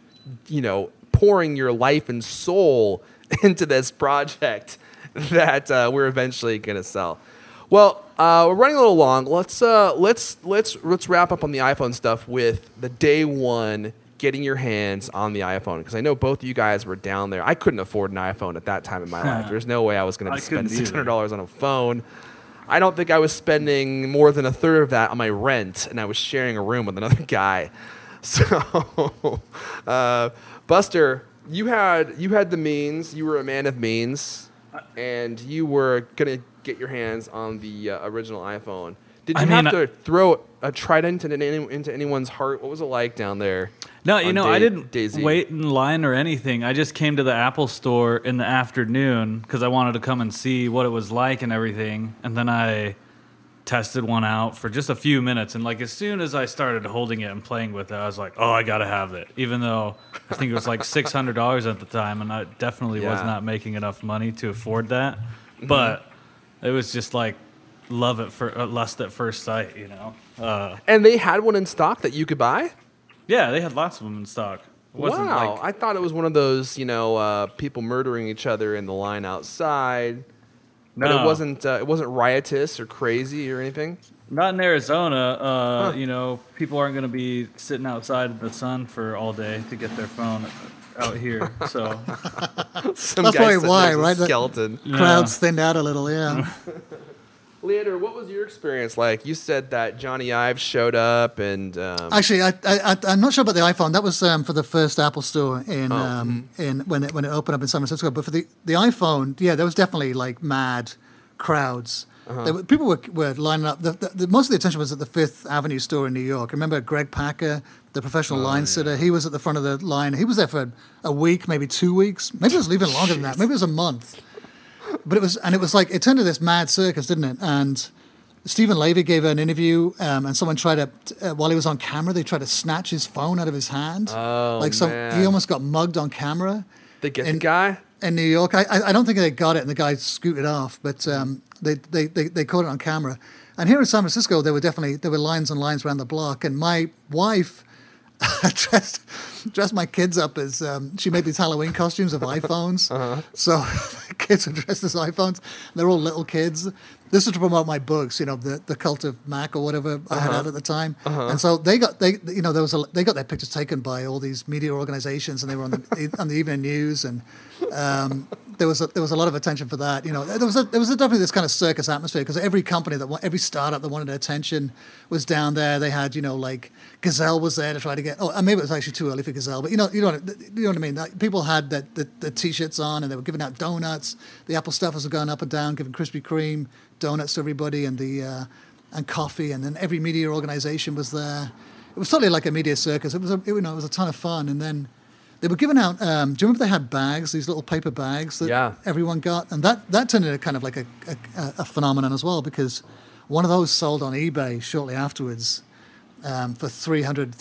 D: pouring your life and soul into this project that we're eventually going to sell. Well, we're running a little long. Let's wrap up on the iPhone stuff with the day one getting your hands on the iPhone, because I know both of you guys were down there. I couldn't afford an iPhone at that time in my life. There's no way I was going to spend $600 on a phone. I don't think I was spending more than a third of that on my rent, and I was sharing a room with another guy. So, Buster, you had the means. You were a man of means, and you were going to get your hands on the original iPhone. Did you have to throw a trident into anyone's heart? What was it like down there?
E: No, I didn't
D: Daisy?
E: wait in line or anything. I just came to the Apple store in the afternoon because I wanted to come and see what it was like and everything. And then I tested one out for just a few minutes. And as soon as I started holding it and playing with it, I was like, oh, I got to have it. Even though I think it was like $600 at the time. And I definitely was not making enough money to afford that. Mm-hmm. But it was just like, love it for lust at first sight,
D: And they had one in stock that you could buy?
E: Yeah, they had lots of them in stock.
D: Wow, I thought it was one of those, people murdering each other in the line outside.
E: No.
D: But it wasn't riotous or crazy or anything?
E: Not in Arizona. People aren't going to be sitting outside in the sun for all day to get their phone out here. So
D: Some
F: that's
D: guy
F: probably why, right?
D: Skeleton.
F: Crowds thinned out a little, yeah.
D: Leander, what was your experience like? You said that Johnny Ive showed up and...
F: Actually, I'm not sure about the iPhone. That was for the first Apple store in when it opened up in San Francisco. But for the iPhone, yeah, there was definitely like mad crowds. People were lining up. Most of the attention was at the Fifth Avenue store in New York. I remember Greg Packer, the professional line sitter. He was at the front of the line. He was there for a week, maybe 2 weeks. Maybe it was even longer than that. Maybe it was a month. But it was like, it turned into this mad circus, didn't it? And Stephen Levy gave an interview, and someone tried to, while he was on camera, they tried to snatch his phone out of his hand.
D: Oh, man.
F: He almost got mugged on camera.
D: They get the guy?
F: In New York. I don't think they got it, and the guy scooted off, but they caught it on camera. And here in San Francisco, there were lines and lines around the block, and my wife dressed my kids up as she made these Halloween costumes of iPhones. So the kids are dressed as iPhones. They're all little kids. This is to promote my books, the Cult of Mac or whatever I had out at the time. And so they got their pictures taken by all these media organizations, and they were on the evening news, and there was a lot of attention for that. There was definitely this kind of circus atmosphere, because every company every startup that wanted attention was down there. They had like Gazelle was there to try to get. Oh, maybe it was actually too early for Gazelle, but you know what I mean. People had the T-shirts on, and they were giving out donuts. The Apple staffers were going up and down, giving Krispy Kreme donuts to everybody, and and coffee, and then every media organization was there. It was totally like a media circus. It was a ton of fun, and then they were giving out. Do you remember they had bags, these little paper bags that everyone got, and that turned into kind of like a phenomenon as well, because one of those sold on eBay shortly afterwards for $305.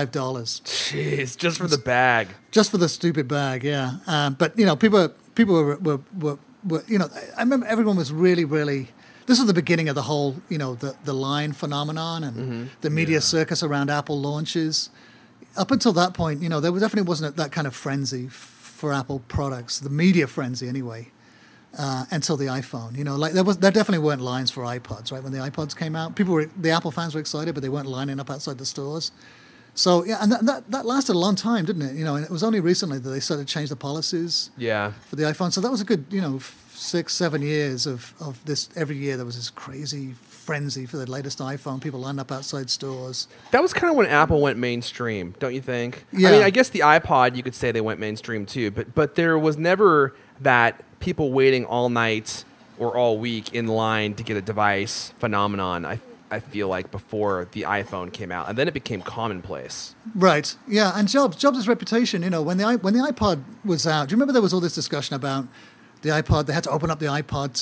D: Jeez, just for the bag.
F: Just for the stupid bag, yeah. But people were I remember everyone was really, really. This was the beginning of the whole, the line phenomenon and the media circus around Apple launches. Up until that point, there definitely wasn't that kind of frenzy for Apple products, the media frenzy anyway, until the iPhone. There definitely weren't lines for iPods, right? When the iPods came out, the Apple fans were excited, but they weren't lining up outside the stores. So yeah, and that lasted a long time, didn't it? And it was only recently that they started to change the policies for the iPhone. So that was a good, 6-7 years of this. Every year there was this crazy frenzy for the latest iPhone. People lined up outside stores.
D: That was kind of when Apple went mainstream, don't you think?
F: Yeah.
D: I mean, I guess the iPod, you could say they went mainstream too, but there was never that people waiting all night or all week in line to get a device phenomenon. I feel like before the iPhone came out, and then it became commonplace.
F: Right. Yeah. And Jobs' reputation. When the iPod was out, do you remember there was all this discussion about the iPod? They had to open up the iPod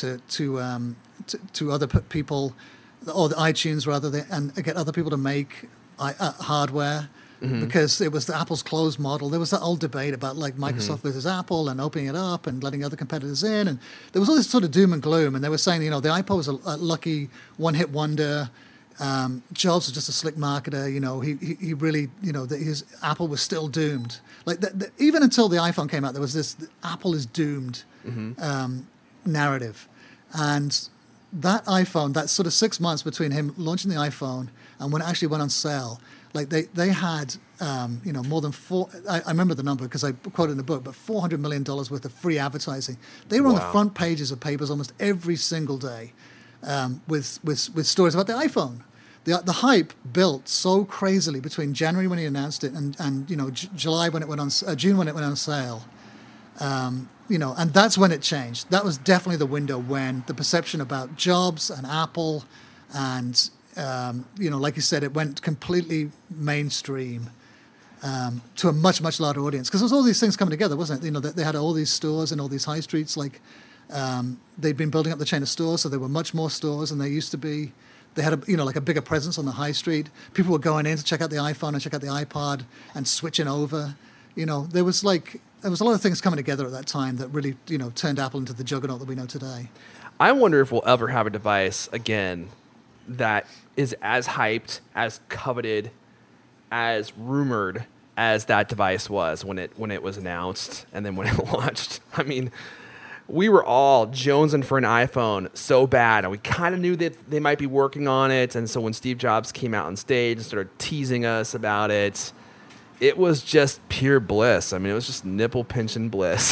F: to other people, or the iTunes rather, and get other people to make hardware. Because it was the Apple's closed model. There was that old debate about like Microsoft versus Apple and opening it up and letting other competitors in, and there was all this sort of doom and gloom. And they were saying, the iPod was a lucky one-hit wonder. Jobs was just a slick marketer. He really, his Apple was still doomed. Like even until the iPhone came out, there was this Apple is doomed narrative, and that iPhone, that sort of 6 months between him launching the iPhone and when it actually went on sale. Like they had, more than I remember the number because I quoted in the book, but $400 million worth of free advertising. They were on the front pages of papers almost every single day, with stories about the iPhone. The hype built so crazily between January when he announced it and July when it went on, June when it went on sale. And that's when it changed. That was definitely the window when the perception about Jobs and Apple and like you said, it went completely mainstream to a much, much larger audience. Because there was all these things coming together, wasn't it? They had all these stores in all these high streets. Like they'd been building up the chain of stores, so there were much more stores than there used to be. They had a bigger presence on the high street. People were going in to check out the iPhone and check out the iPod and switching over. There was a lot of things coming together at that time that really, turned Apple into the juggernaut that we know today.
D: I wonder if we'll ever have a device again that is as hyped, as coveted, as rumored as that device was when it was announced and then when it launched. I mean, we were all jonesing for an iPhone so bad, and we kind of knew that they might be working on it. And so when Steve Jobs came out on stage and started teasing us about it, it was just pure bliss. I mean, it was just nipple pinching bliss.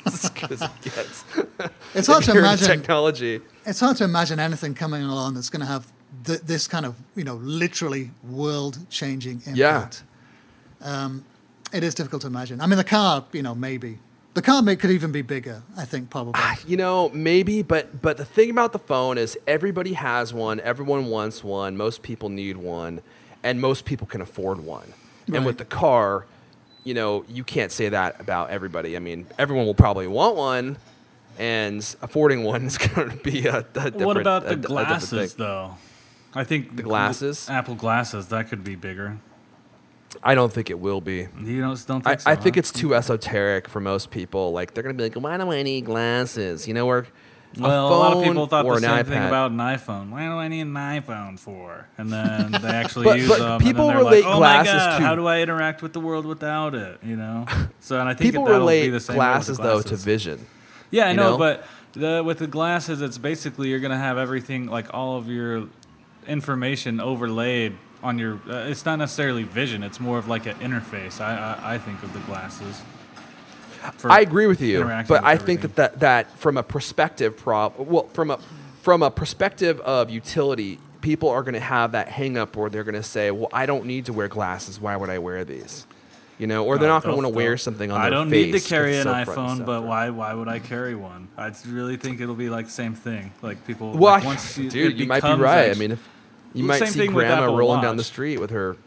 D: as good as it gets.
F: It's hard to
D: If you're in
F: imagine.
D: technology.
F: It's hard to imagine anything coming along that's going to have this kind of, literally world-changing impact. It is difficult to imagine. I mean, the car, maybe. The car could even be bigger, I think, probably.
D: Maybe, but the thing about the phone is everybody has one, everyone wants one, most people need one, and most people can afford one.
F: Right.
D: And with the car, you can't say that about everybody. I mean, everyone will probably want one, and affording one is going to be a different
E: What about the
D: a different
E: glasses,
D: thing.
E: though? I think
D: The glasses?
E: Apple glasses, that could be bigger.
D: I don't think it will be.
E: You don't think
D: I,
E: so?
D: I think
E: huh?
D: it's too esoteric for most people. Like, they're going to be like, why do I need glasses? Or
E: Well, a lot of people thought
D: or
E: the
D: an
E: same thing
D: iPad.
E: about an iPhone. Why do I need an iPhone for? And then they actually use
D: but
E: them.
D: people
E: and then they're
D: relate
E: like, oh
D: glasses
E: my God,
D: to-
E: how do I interact with the world without it? So, and I think
D: People
E: that'll be
D: relate
E: the same
D: glasses,
E: way with the
D: though, to
E: glasses.
D: vision.
E: Yeah, I
D: you
E: know,
D: know?
E: but with the glasses, it's basically you're gonna have everything, like all of your information overlaid on your. It's not necessarily vision; it's more of like an interface. I think of the glasses. for
D: I agree with you,
E: interacting
D: but
E: with
D: I think
E: everything.
D: that from a perspective from a perspective of utility, people are going to have that hang up where they're going to say, "Well, I don't need to wear glasses. Why would I wear these?" Or they're not going to want to wear something on
E: I
D: their
E: don't
D: face.
E: need to carry
D: that's
E: an
D: so front and
E: iPhone, but
D: center.
E: why would I carry one? I really think it'll be like the same thing. Like people,
D: Well,
E: like once
D: dude,
E: it
D: you might be
E: becomes
D: right. I
E: actu-
D: mean, if you
E: Well,
D: might
E: same
D: see
E: thing with
D: grandma
E: Apple
D: rolling down the
E: Watch.
D: street with her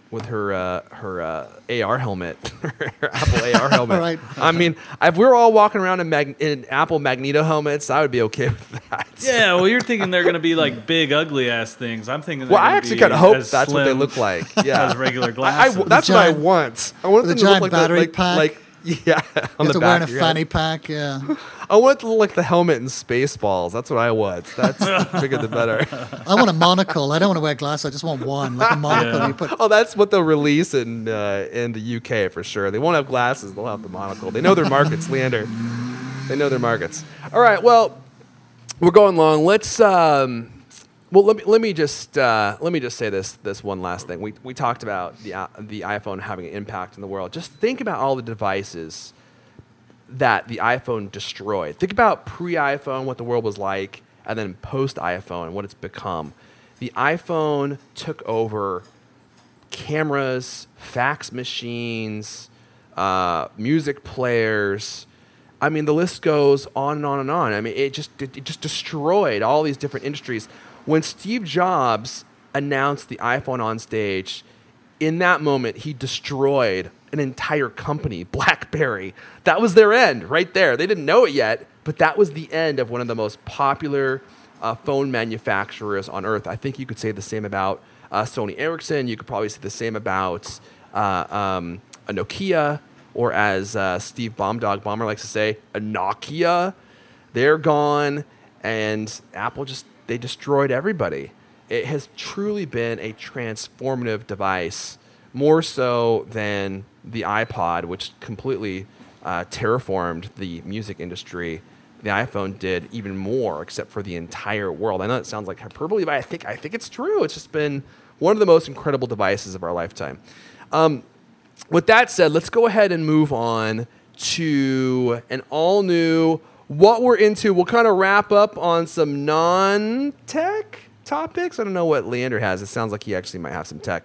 D: AR helmet, her Apple AR helmet.
F: Right.
D: I mean, if we're all walking around in Apple Magneto helmets, I would be okay with that.
E: Yeah, well, you're thinking they're going to be like big, ugly ass things. I'm thinking.
D: Well,
E: they're
D: I
E: gonna
D: actually
E: be
D: kind of hope
E: as
D: that's what they
E: slim
D: look like. Yeah,
E: as regular glasses.
D: that's what I
F: giant-
D: want. I want
F: with
D: them
F: a
D: to look
F: giant
D: like
F: battery
D: the,
F: pack.
D: like yeah, on
F: You have
D: the
F: to
D: back
F: wear in a
D: of your
F: fanny
D: head.
F: pack, yeah.
D: I want it to look like the helmet in Spaceballs. That's what I want. That's the bigger the better.
F: I want a monocle. I don't want to wear glasses. I just want one, like a monocle.
E: Yeah.
F: You put
D: Oh, that's what they'll release in the UK for sure. They won't have glasses. They'll have the monocle. They know their markets, Leander. They know their markets. All right. Well, we're going long. Let's. Let me just say this one last thing. We talked about the iPhone having an impact in the world. Just think about all the devices that the iPhone destroyed. Think about pre-iPhone, what the world was like, and then post-iPhone, what it's become. The iPhone took over cameras, fax machines, music players. I mean, the list goes on and on and on. I mean, it just destroyed all these different industries. When Steve Jobs announced the iPhone on stage, in that moment, he destroyed an entire company, BlackBerry. That was their end right there. They didn't know it yet, but that was the end of one of the most popular phone manufacturers on earth. I think you could say the same about Sony Ericsson. You could probably say the same about a Nokia, or as Steve Ballmer likes to say, a Nokia. They're gone, and Apple they destroyed everybody. It has truly been a transformative device, more so than the iPod, which completely terraformed the music industry. The iPhone did even more, except for the entire world. I know it sounds like hyperbole, but I think it's true. It's just been one of the most incredible devices of our lifetime. With that said, let's go ahead and move on to an all-new what we're into. We'll kind of wrap up on some non-tech topics. I don't know what Leander has. It sounds like he actually might have some tech.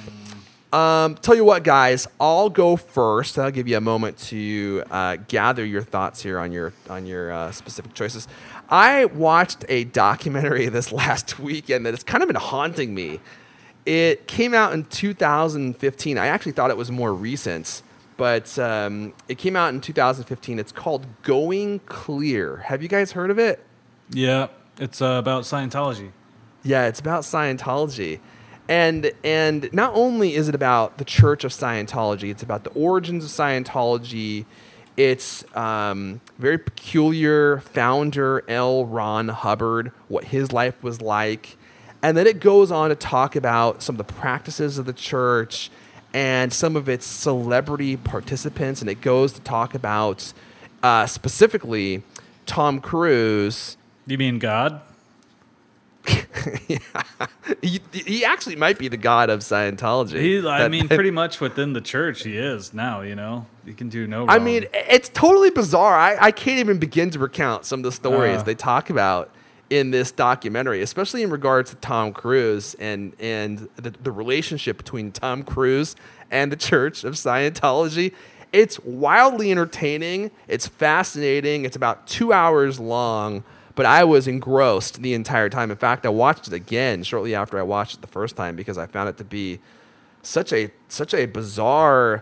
D: Tell you what, guys, I'll go first. I'll give you a moment to gather your thoughts here on your specific choices. I watched a documentary this last weekend that has kind of been haunting me. It came out in 2015. I actually thought it was more recent, but it came out in 2015. It's called Going Clear. Have you guys heard of it?
E: Yeah, it's about Scientology.
D: Yeah, it's about Scientology. And not only is it about the Church of Scientology, it's about the origins of Scientology. It's very peculiar founder L. Ron Hubbard, what his life was like. And then it goes on to talk about some of the practices of the church and some of its celebrity participants. And it goes to talk about specifically Tom Cruise.
E: You mean God?
D: He actually might be the god of Scientology.
E: I mean, pretty much within the church, he is now. You know, you can do no wrong.
D: I mean, it's totally bizarre. I can't even begin to recount some of the stories they talk about in this documentary, especially in regards to Tom Cruise and the relationship between Tom Cruise and the Church of Scientology. It's wildly entertaining. It's fascinating. It's about 2 hours long, but I was engrossed the entire time. In fact, I watched it again shortly after I watched it the first time because I found it to be such a bizarre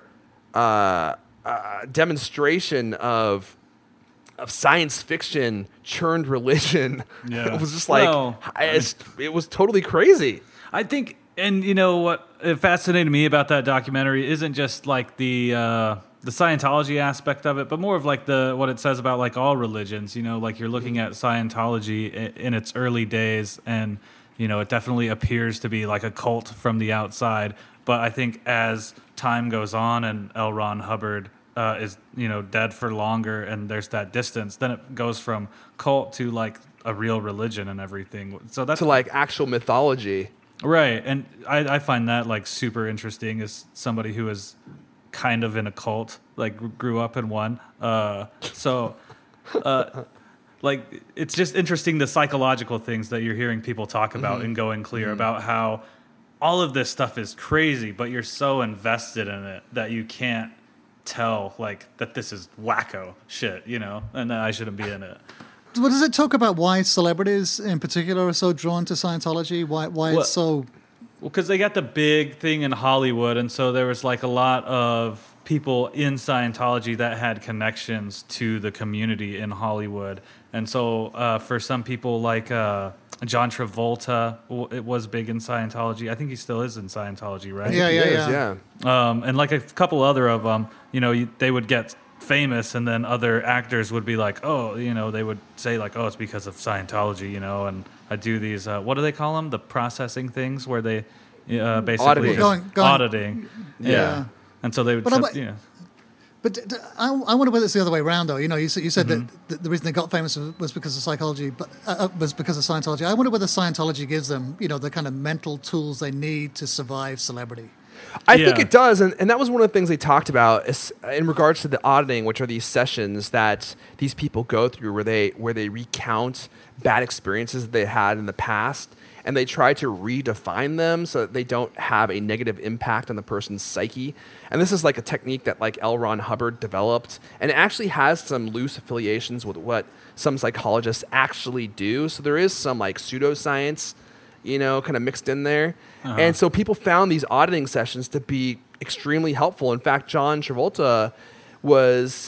D: demonstration of science fiction churned religion.
E: Yeah.
D: It was just like, it was totally crazy.
E: I think, and you know what fascinated me about that documentary isn't just like the Scientology aspect of it, but more of like what it says about like all religions. You know, like you're looking at Scientology in its early days, and you know, it definitely appears to be like a cult from the outside. But I think as time goes on and L. Ron Hubbard is, you know, dead for longer, and there's that distance, then it goes from cult to like a real religion and everything. So that's
D: to like actual mythology.
E: Right. And I find that like super interesting as somebody who is kind of in a cult, like grew up in one. Like it's just interesting the psychological things that you're hearing people talk about in Going Clear about how all of this stuff is crazy, but you're so invested in it that you can't tell like that this is wacko shit, you know, and that I shouldn't be in it.
F: What does it talk about? Why celebrities in particular are so drawn to Scientology? Why it's so?
E: Well, because they got the big thing in Hollywood, and so there was like a lot of people in Scientology that had connections to the community in Hollywood. And so for some people like John Travolta, it was big in Scientology. I think he still is in Scientology, right?
F: Yeah.
E: And like a couple other of them, you know, they would get famous, and then other actors would be like, oh, you know, they would say like, oh, it's because of Scientology, you know, and I do these, what do they call them? The processing things where they basically
D: auditing.
E: just auditing.
F: Yeah.
E: And so they would,
F: But I wonder whether it's the other way around, though. You know, you said that the reason they got famous was because of psychology, but was because of Scientology. I wonder whether Scientology gives them, you know, the kind of mental tools they need to survive celebrity.
D: I think it does, and that was one of the things they talked about in regards to the auditing, which are these sessions that these people go through where they recount bad experiences that they had in the past, and they try to redefine them so that they don't have a negative impact on the person's psyche. And this is like a technique that like L. Ron Hubbard developed, and it actually has some loose affiliations with what some psychologists actually do. So there is some like pseudoscience, you know, kind of mixed in there. And so people found these auditing sessions to be extremely helpful. In fact, John Travolta was,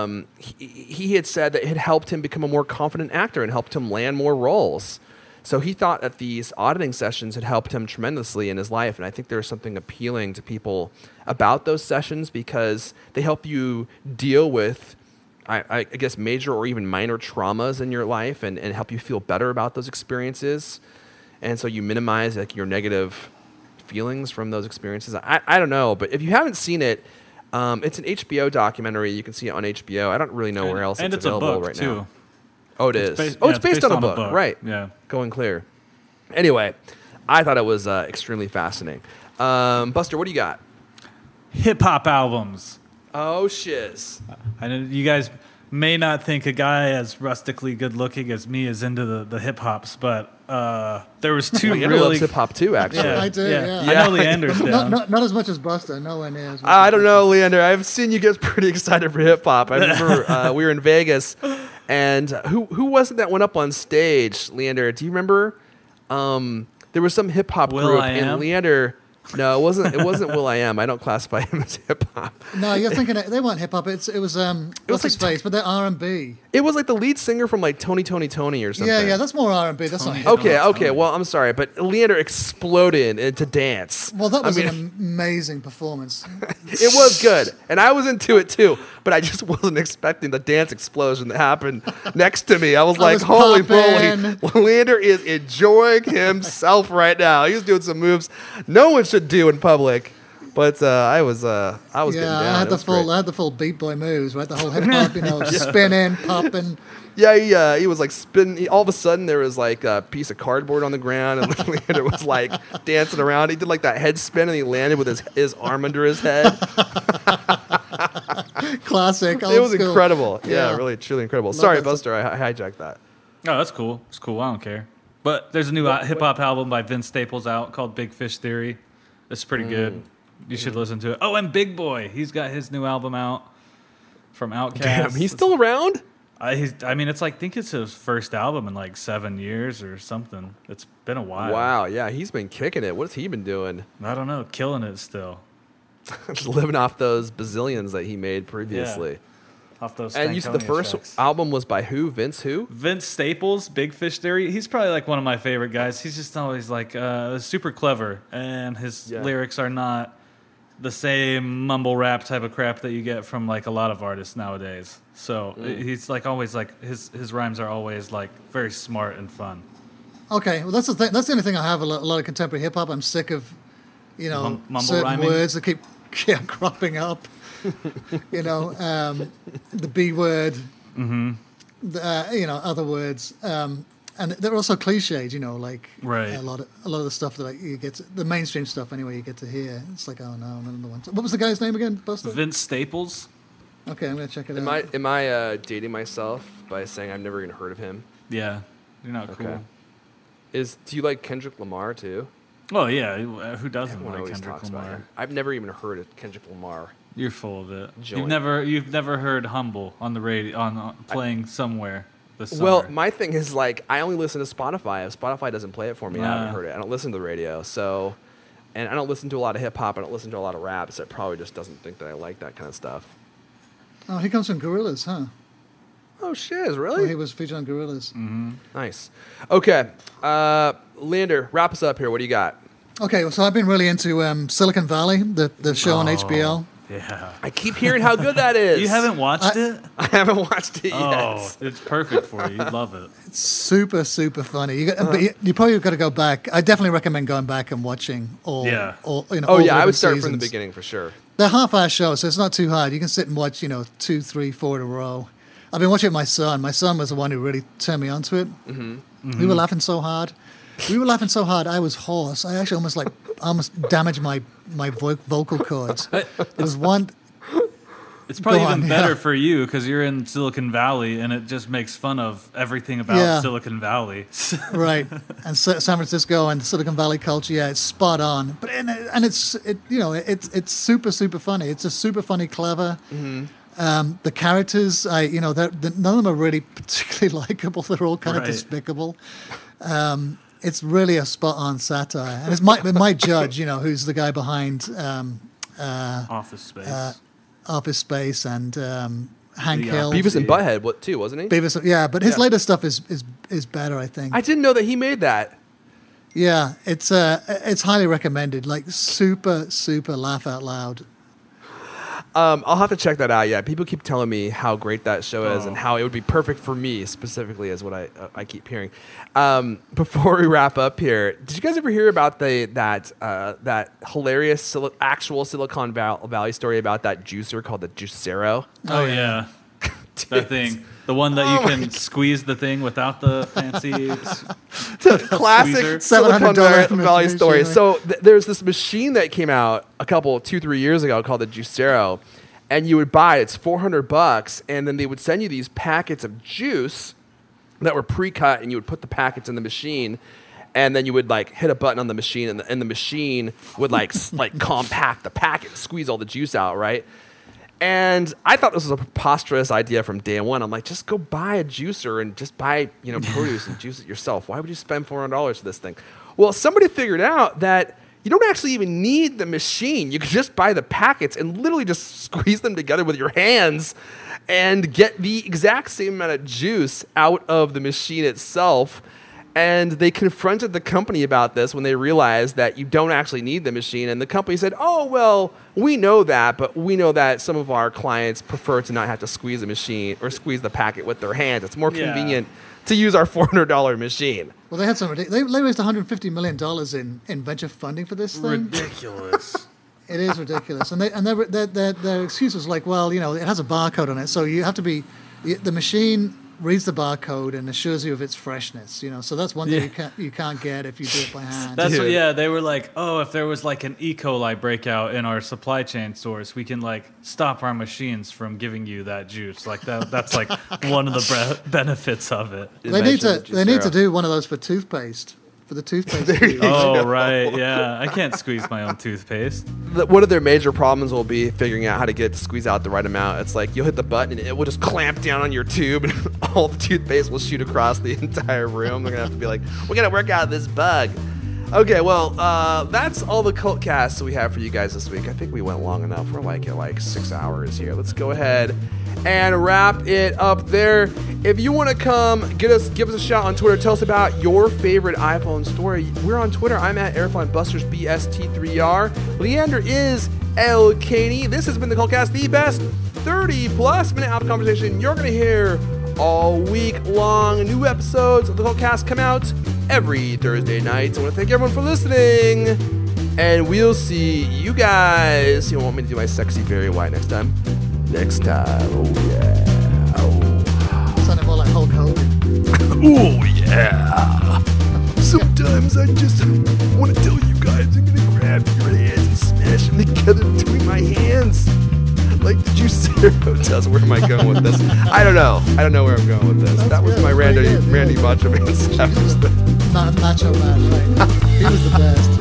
D: he had said that it had helped him become a more confident actor and helped him land more roles. So he thought that these auditing sessions had helped him tremendously in his life. And I think there's something appealing to people about those sessions because they help you deal with, I guess, major or even minor traumas in your life and help you feel better about those experiences. And so you minimize like your negative feelings from those experiences. I don't know, but if you haven't seen it, it's an HBO documentary. You can see it on HBO. I don't really know where else it's available
E: a book
D: right
E: too.
D: now. Oh, it's based on a book, right?
E: Yeah.
D: Going Clear. Anyway, I thought it was extremely fascinating. Buster, what do you got?
E: Hip hop albums.
D: Oh, shiz.
E: I know you guys may not think a guy as rustically good looking as me is into the hip hops, but there was two
D: Leander
E: really
D: loves hip hop too, actually.
E: Yeah,
F: I do, yeah.
E: I know Leander's down.
F: Not as much as Buster, nowhere near as much.
D: I don't know, Leander. I've seen you get pretty excited for hip hop. I remember we were in Vegas, and who was it that went up on stage, Leander? Do you remember? There was some hip hop group, and Leander. No, it wasn't Will.i.am. I don't classify him as hip hop.
F: No, you're thinking they weren't hip hop. It was what's his face, but they're R&B.
D: It was like the lead singer from like Tony or something.
F: Yeah, that's more R&B. That's not hip hop.
D: Okay. Well, I'm sorry, but Leander exploded into dance.
F: Well, that was an amazing performance.
D: It was good, and I was into it too. But I just wasn't expecting the dance explosion that happened next to me. I was like, holy moly, Leander is enjoying himself right now. He's doing some moves no one should do in public. But I was getting down.
F: I had
D: It was
F: I had the full Beat Boy moves, right? The whole hip hop, spinning, popping.
D: Yeah, he was like spinning. All of a sudden, there was like a piece of cardboard on the ground, and Leander was like dancing around. He did like that head spin, and he landed with his arm under his head.
F: Classic.
D: It was
F: school.
D: incredible. Yeah,
F: Yeah.
D: really, truly incredible. Sorry,
F: that.
D: Buster, I hijacked that.
E: Oh, that's cool. It's cool. I don't care. But there's a new hip hop album by Vince Staples out called Big Fish Theory. It's pretty good. You should listen to it. Oh, and Big Boy. He's got his new album out from Outkast.
D: Damn, he's still around?
E: I mean, I think it's his first album in like 7 years or something. It's been a while.
D: Wow, yeah, he's been kicking it. What's he been doing?
E: I don't know. Killing it still.
D: Just living off those bazillions that he made previously.
E: Off those
D: And you said the
E: Stankonia
D: first
E: tracks.
D: album was by who? Vince who?
E: Vince Staples, Big Fish Theory. He's probably like one of my favorite guys. He's just always like super clever, and his lyrics are not the same mumble rap type of crap that you get from like a lot of artists nowadays. So he's like always like his rhymes are always like very smart and fun.
F: Okay, well that's the thing. That's the only thing I have a lot of contemporary hip hop. I'm sick of,
E: Mumble
F: certain
E: rhyming?
F: words that keep cropping up. The B word. Other words. And they're also cliches, like
E: Right.
F: a lot of the stuff that you get the mainstream stuff anyway. You get to hear. It's like, oh no, another one. What was the guy's name again, Buster?
E: Vince Staples.
F: Okay, I'm gonna check it out.
D: Am I dating myself by saying I've never even heard of him?
E: Yeah, you're not cool.
D: Okay. Do you like Kendrick Lamar too?
E: Oh yeah, who doesn't
D: Everyone
E: like
D: always
E: Kendrick
D: talks about
E: Lamar?
D: him. I've never even heard of Kendrick Lamar.
E: You're full of it.
D: Joint.
E: You've never heard "Humble" on the radio on playing somewhere this summer.
D: Well, my thing is like I only listen to Spotify. If Spotify doesn't play it for me, I haven't heard it. I don't listen to the radio, so and I don't listen to a lot of hip hop. I don't listen to a lot of rap, so it probably just doesn't think that I like that kind of stuff.
F: Oh, he comes from Gorillaz, huh?
D: Oh shit,
F: Well,
D: really?
F: he was featured on Gorillaz.
D: Nice. Okay, Leander, wrap us up here. What do you got?
F: Okay, so I've been really into Silicon Valley, the show on HBO.
E: yeah.
D: I keep hearing how good that is.
E: You haven't watched it?
D: I haven't watched it
E: Oh,
D: yet.
E: it's perfect for you. You'd love it.
F: It's super, super funny. But you probably got to go back. I definitely recommend going back and watching all.
E: Yeah.
F: All,
D: Oh
F: all
D: yeah, I
F: 11
D: would start from the
F: seasons.
D: beginning for sure.
F: They're half-hour shows, so it's not too hard. You can sit and watch, 2, 3, 4 in a row. I've been watching it with my son. My son was the one who really turned me onto it. We were laughing so hard. I was hoarse. I actually almost damaged my vocal cords. There's one.
E: It's probably
F: Go
E: even
F: on,
E: better
F: yeah.
E: for you because you're in Silicon Valley and it just makes fun of everything about
F: Yeah.
E: Silicon Valley.
F: Right, and San Francisco and Silicon Valley culture, yeah, it's spot on. But it's super, super funny. It's just super funny, clever. The characters, none of them are really particularly likable. They're all kind of
E: Right.
F: despicable. It's really a spot on satire, and it's Mike Judge, who's the guy behind
E: Office Space.
F: Office Space and Hank
E: The,
F: Hill.
D: Beavis and Butthead, too, wasn't he?
F: Beavis, yeah, but his
D: Yeah.
F: later stuff is better, I think.
D: I didn't know that he made that.
F: Yeah, it's highly recommended. Like super, super laugh out loud.
D: I'll have to check that out. Yeah, people keep telling me how great that show is and how it would be perfect for me specifically, is what I keep hearing. Before we wrap up here, did you guys ever hear about that hilarious actual Silicon Valley story about that juicer called the Juicero?
E: Oh yeah. That thing. The one that you can squeeze the thing without the fancy.
D: Classic
E: Squeezer.
D: Silicon
F: $700
D: Valley
F: machine,
D: story.
F: right?
D: So there's this machine that came out 2-3 years ago called the Juicero, and you would buy it. It's $400, and then they would send you these packets of juice that were pre-cut, and you would put the packets in the machine, and then you would like hit a button on the machine, and the machine would like compact the packet, squeeze all the juice out, right? And I thought this was a preposterous idea from day one. I'm like, just go buy a juicer and just buy, produce and juice it yourself. Why would you spend $400 for this thing? Well, somebody figured out that you don't actually even need the machine. You can just buy the packets and literally just squeeze them together with your hands and get the exact same amount of juice out of the machine itself. And they confronted the company about this when they realized that you don't actually need the machine. And the company said, oh, well, we know that, but we know that some of our clients prefer to not have to squeeze the machine or squeeze the packet with their hands. It's more convenient to use our $400 machine.
F: Well, they had they raised $150 million in venture funding for this thing.
E: Ridiculous.
F: It is ridiculous, and their excuse was like, well, it has a barcode on it, so you have to be. The machine reads the barcode and assures you of its freshness. So that's one thing you can't get if you do it by hand.
E: That's what, they were like, oh, if there was like an E. coli breakout in our supply chain source, we can like stop our machines from giving you that juice. Like that's like one of the benefits of it.
F: They need to do one of those for toothpaste. For the toothpaste.
E: Oh, right. Yeah. I can't squeeze my own toothpaste.
D: One of their major problems will be figuring out how to get it to squeeze out the right amount. It's like you'll hit the button and it will just clamp down on your tube and all the toothpaste will shoot across the entire room. They're going to have to be like, we got to work out this bug. Okay, well, that's all the cult casts we have for you guys this week. I think we went long enough. We're at 6 hours here. Let's go ahead and wrap it up there. If you want to come, give us a shout on Twitter. Tell us about your favorite iPhone story. We're on Twitter. I'm at AirFlyBusters BST3R. Leander is L. Caney. This has been the Cultcast, the best 30-plus minute Apple conversation you're going to hear all week long. New episodes of the Cultcast come out every Thursday night. So I want to thank everyone for listening. And we'll see you guys. You want me to do my sexy Barry White next time? Next time. Oh, yeah. Oh.
F: Sounded more like Hulk Hogan.
D: Oh, yeah. Sometimes I just want to tell you guys I'm going to grab your hands and smash them together between my hands. Like the Juicero does. Where am I going with this? I don't know. I don't know where I'm going with this. That was my Randy Macho Man stuff.
F: Macho Man, right. He was the best.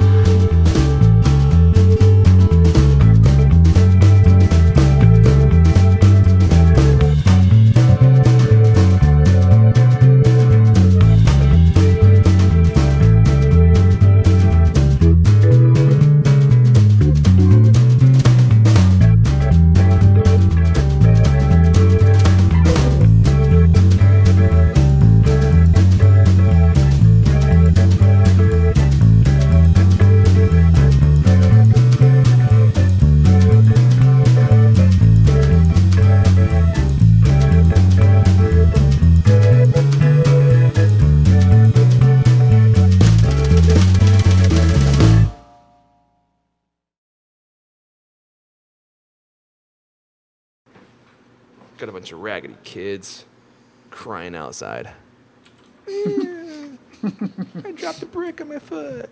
D: Got a bunch of raggedy kids crying outside. I dropped a brick on my foot.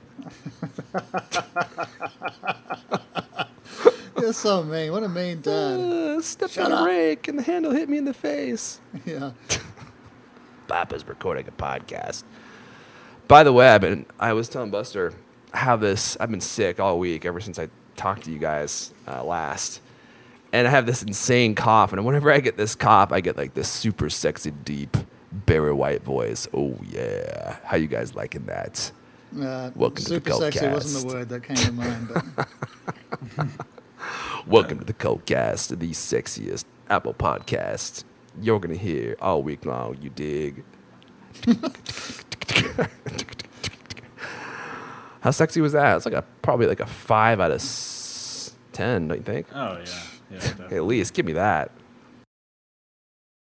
F: You're so mean. What a mean dad.
D: Stepped on a brick and the handle hit me in the face.
F: Yeah.
D: Papa's recording a podcast. By the way, I was telling Buster, I've been sick all week ever since I talked to you guys last. And I have this insane cough, and whenever I get this cough, I get like this super sexy, deep Barry White voice. Oh yeah, how you guys liking that? Welcome to the Cultcast. Super sexy
F: wasn't the word that came to mind. But
D: welcome to the Cultcast, the sexiest Apple podcast you're gonna hear all week long. You dig? How sexy was that? It's probably like a 5 out of 10, don't you think?
E: Oh yeah. Yeah,
D: at least give me that.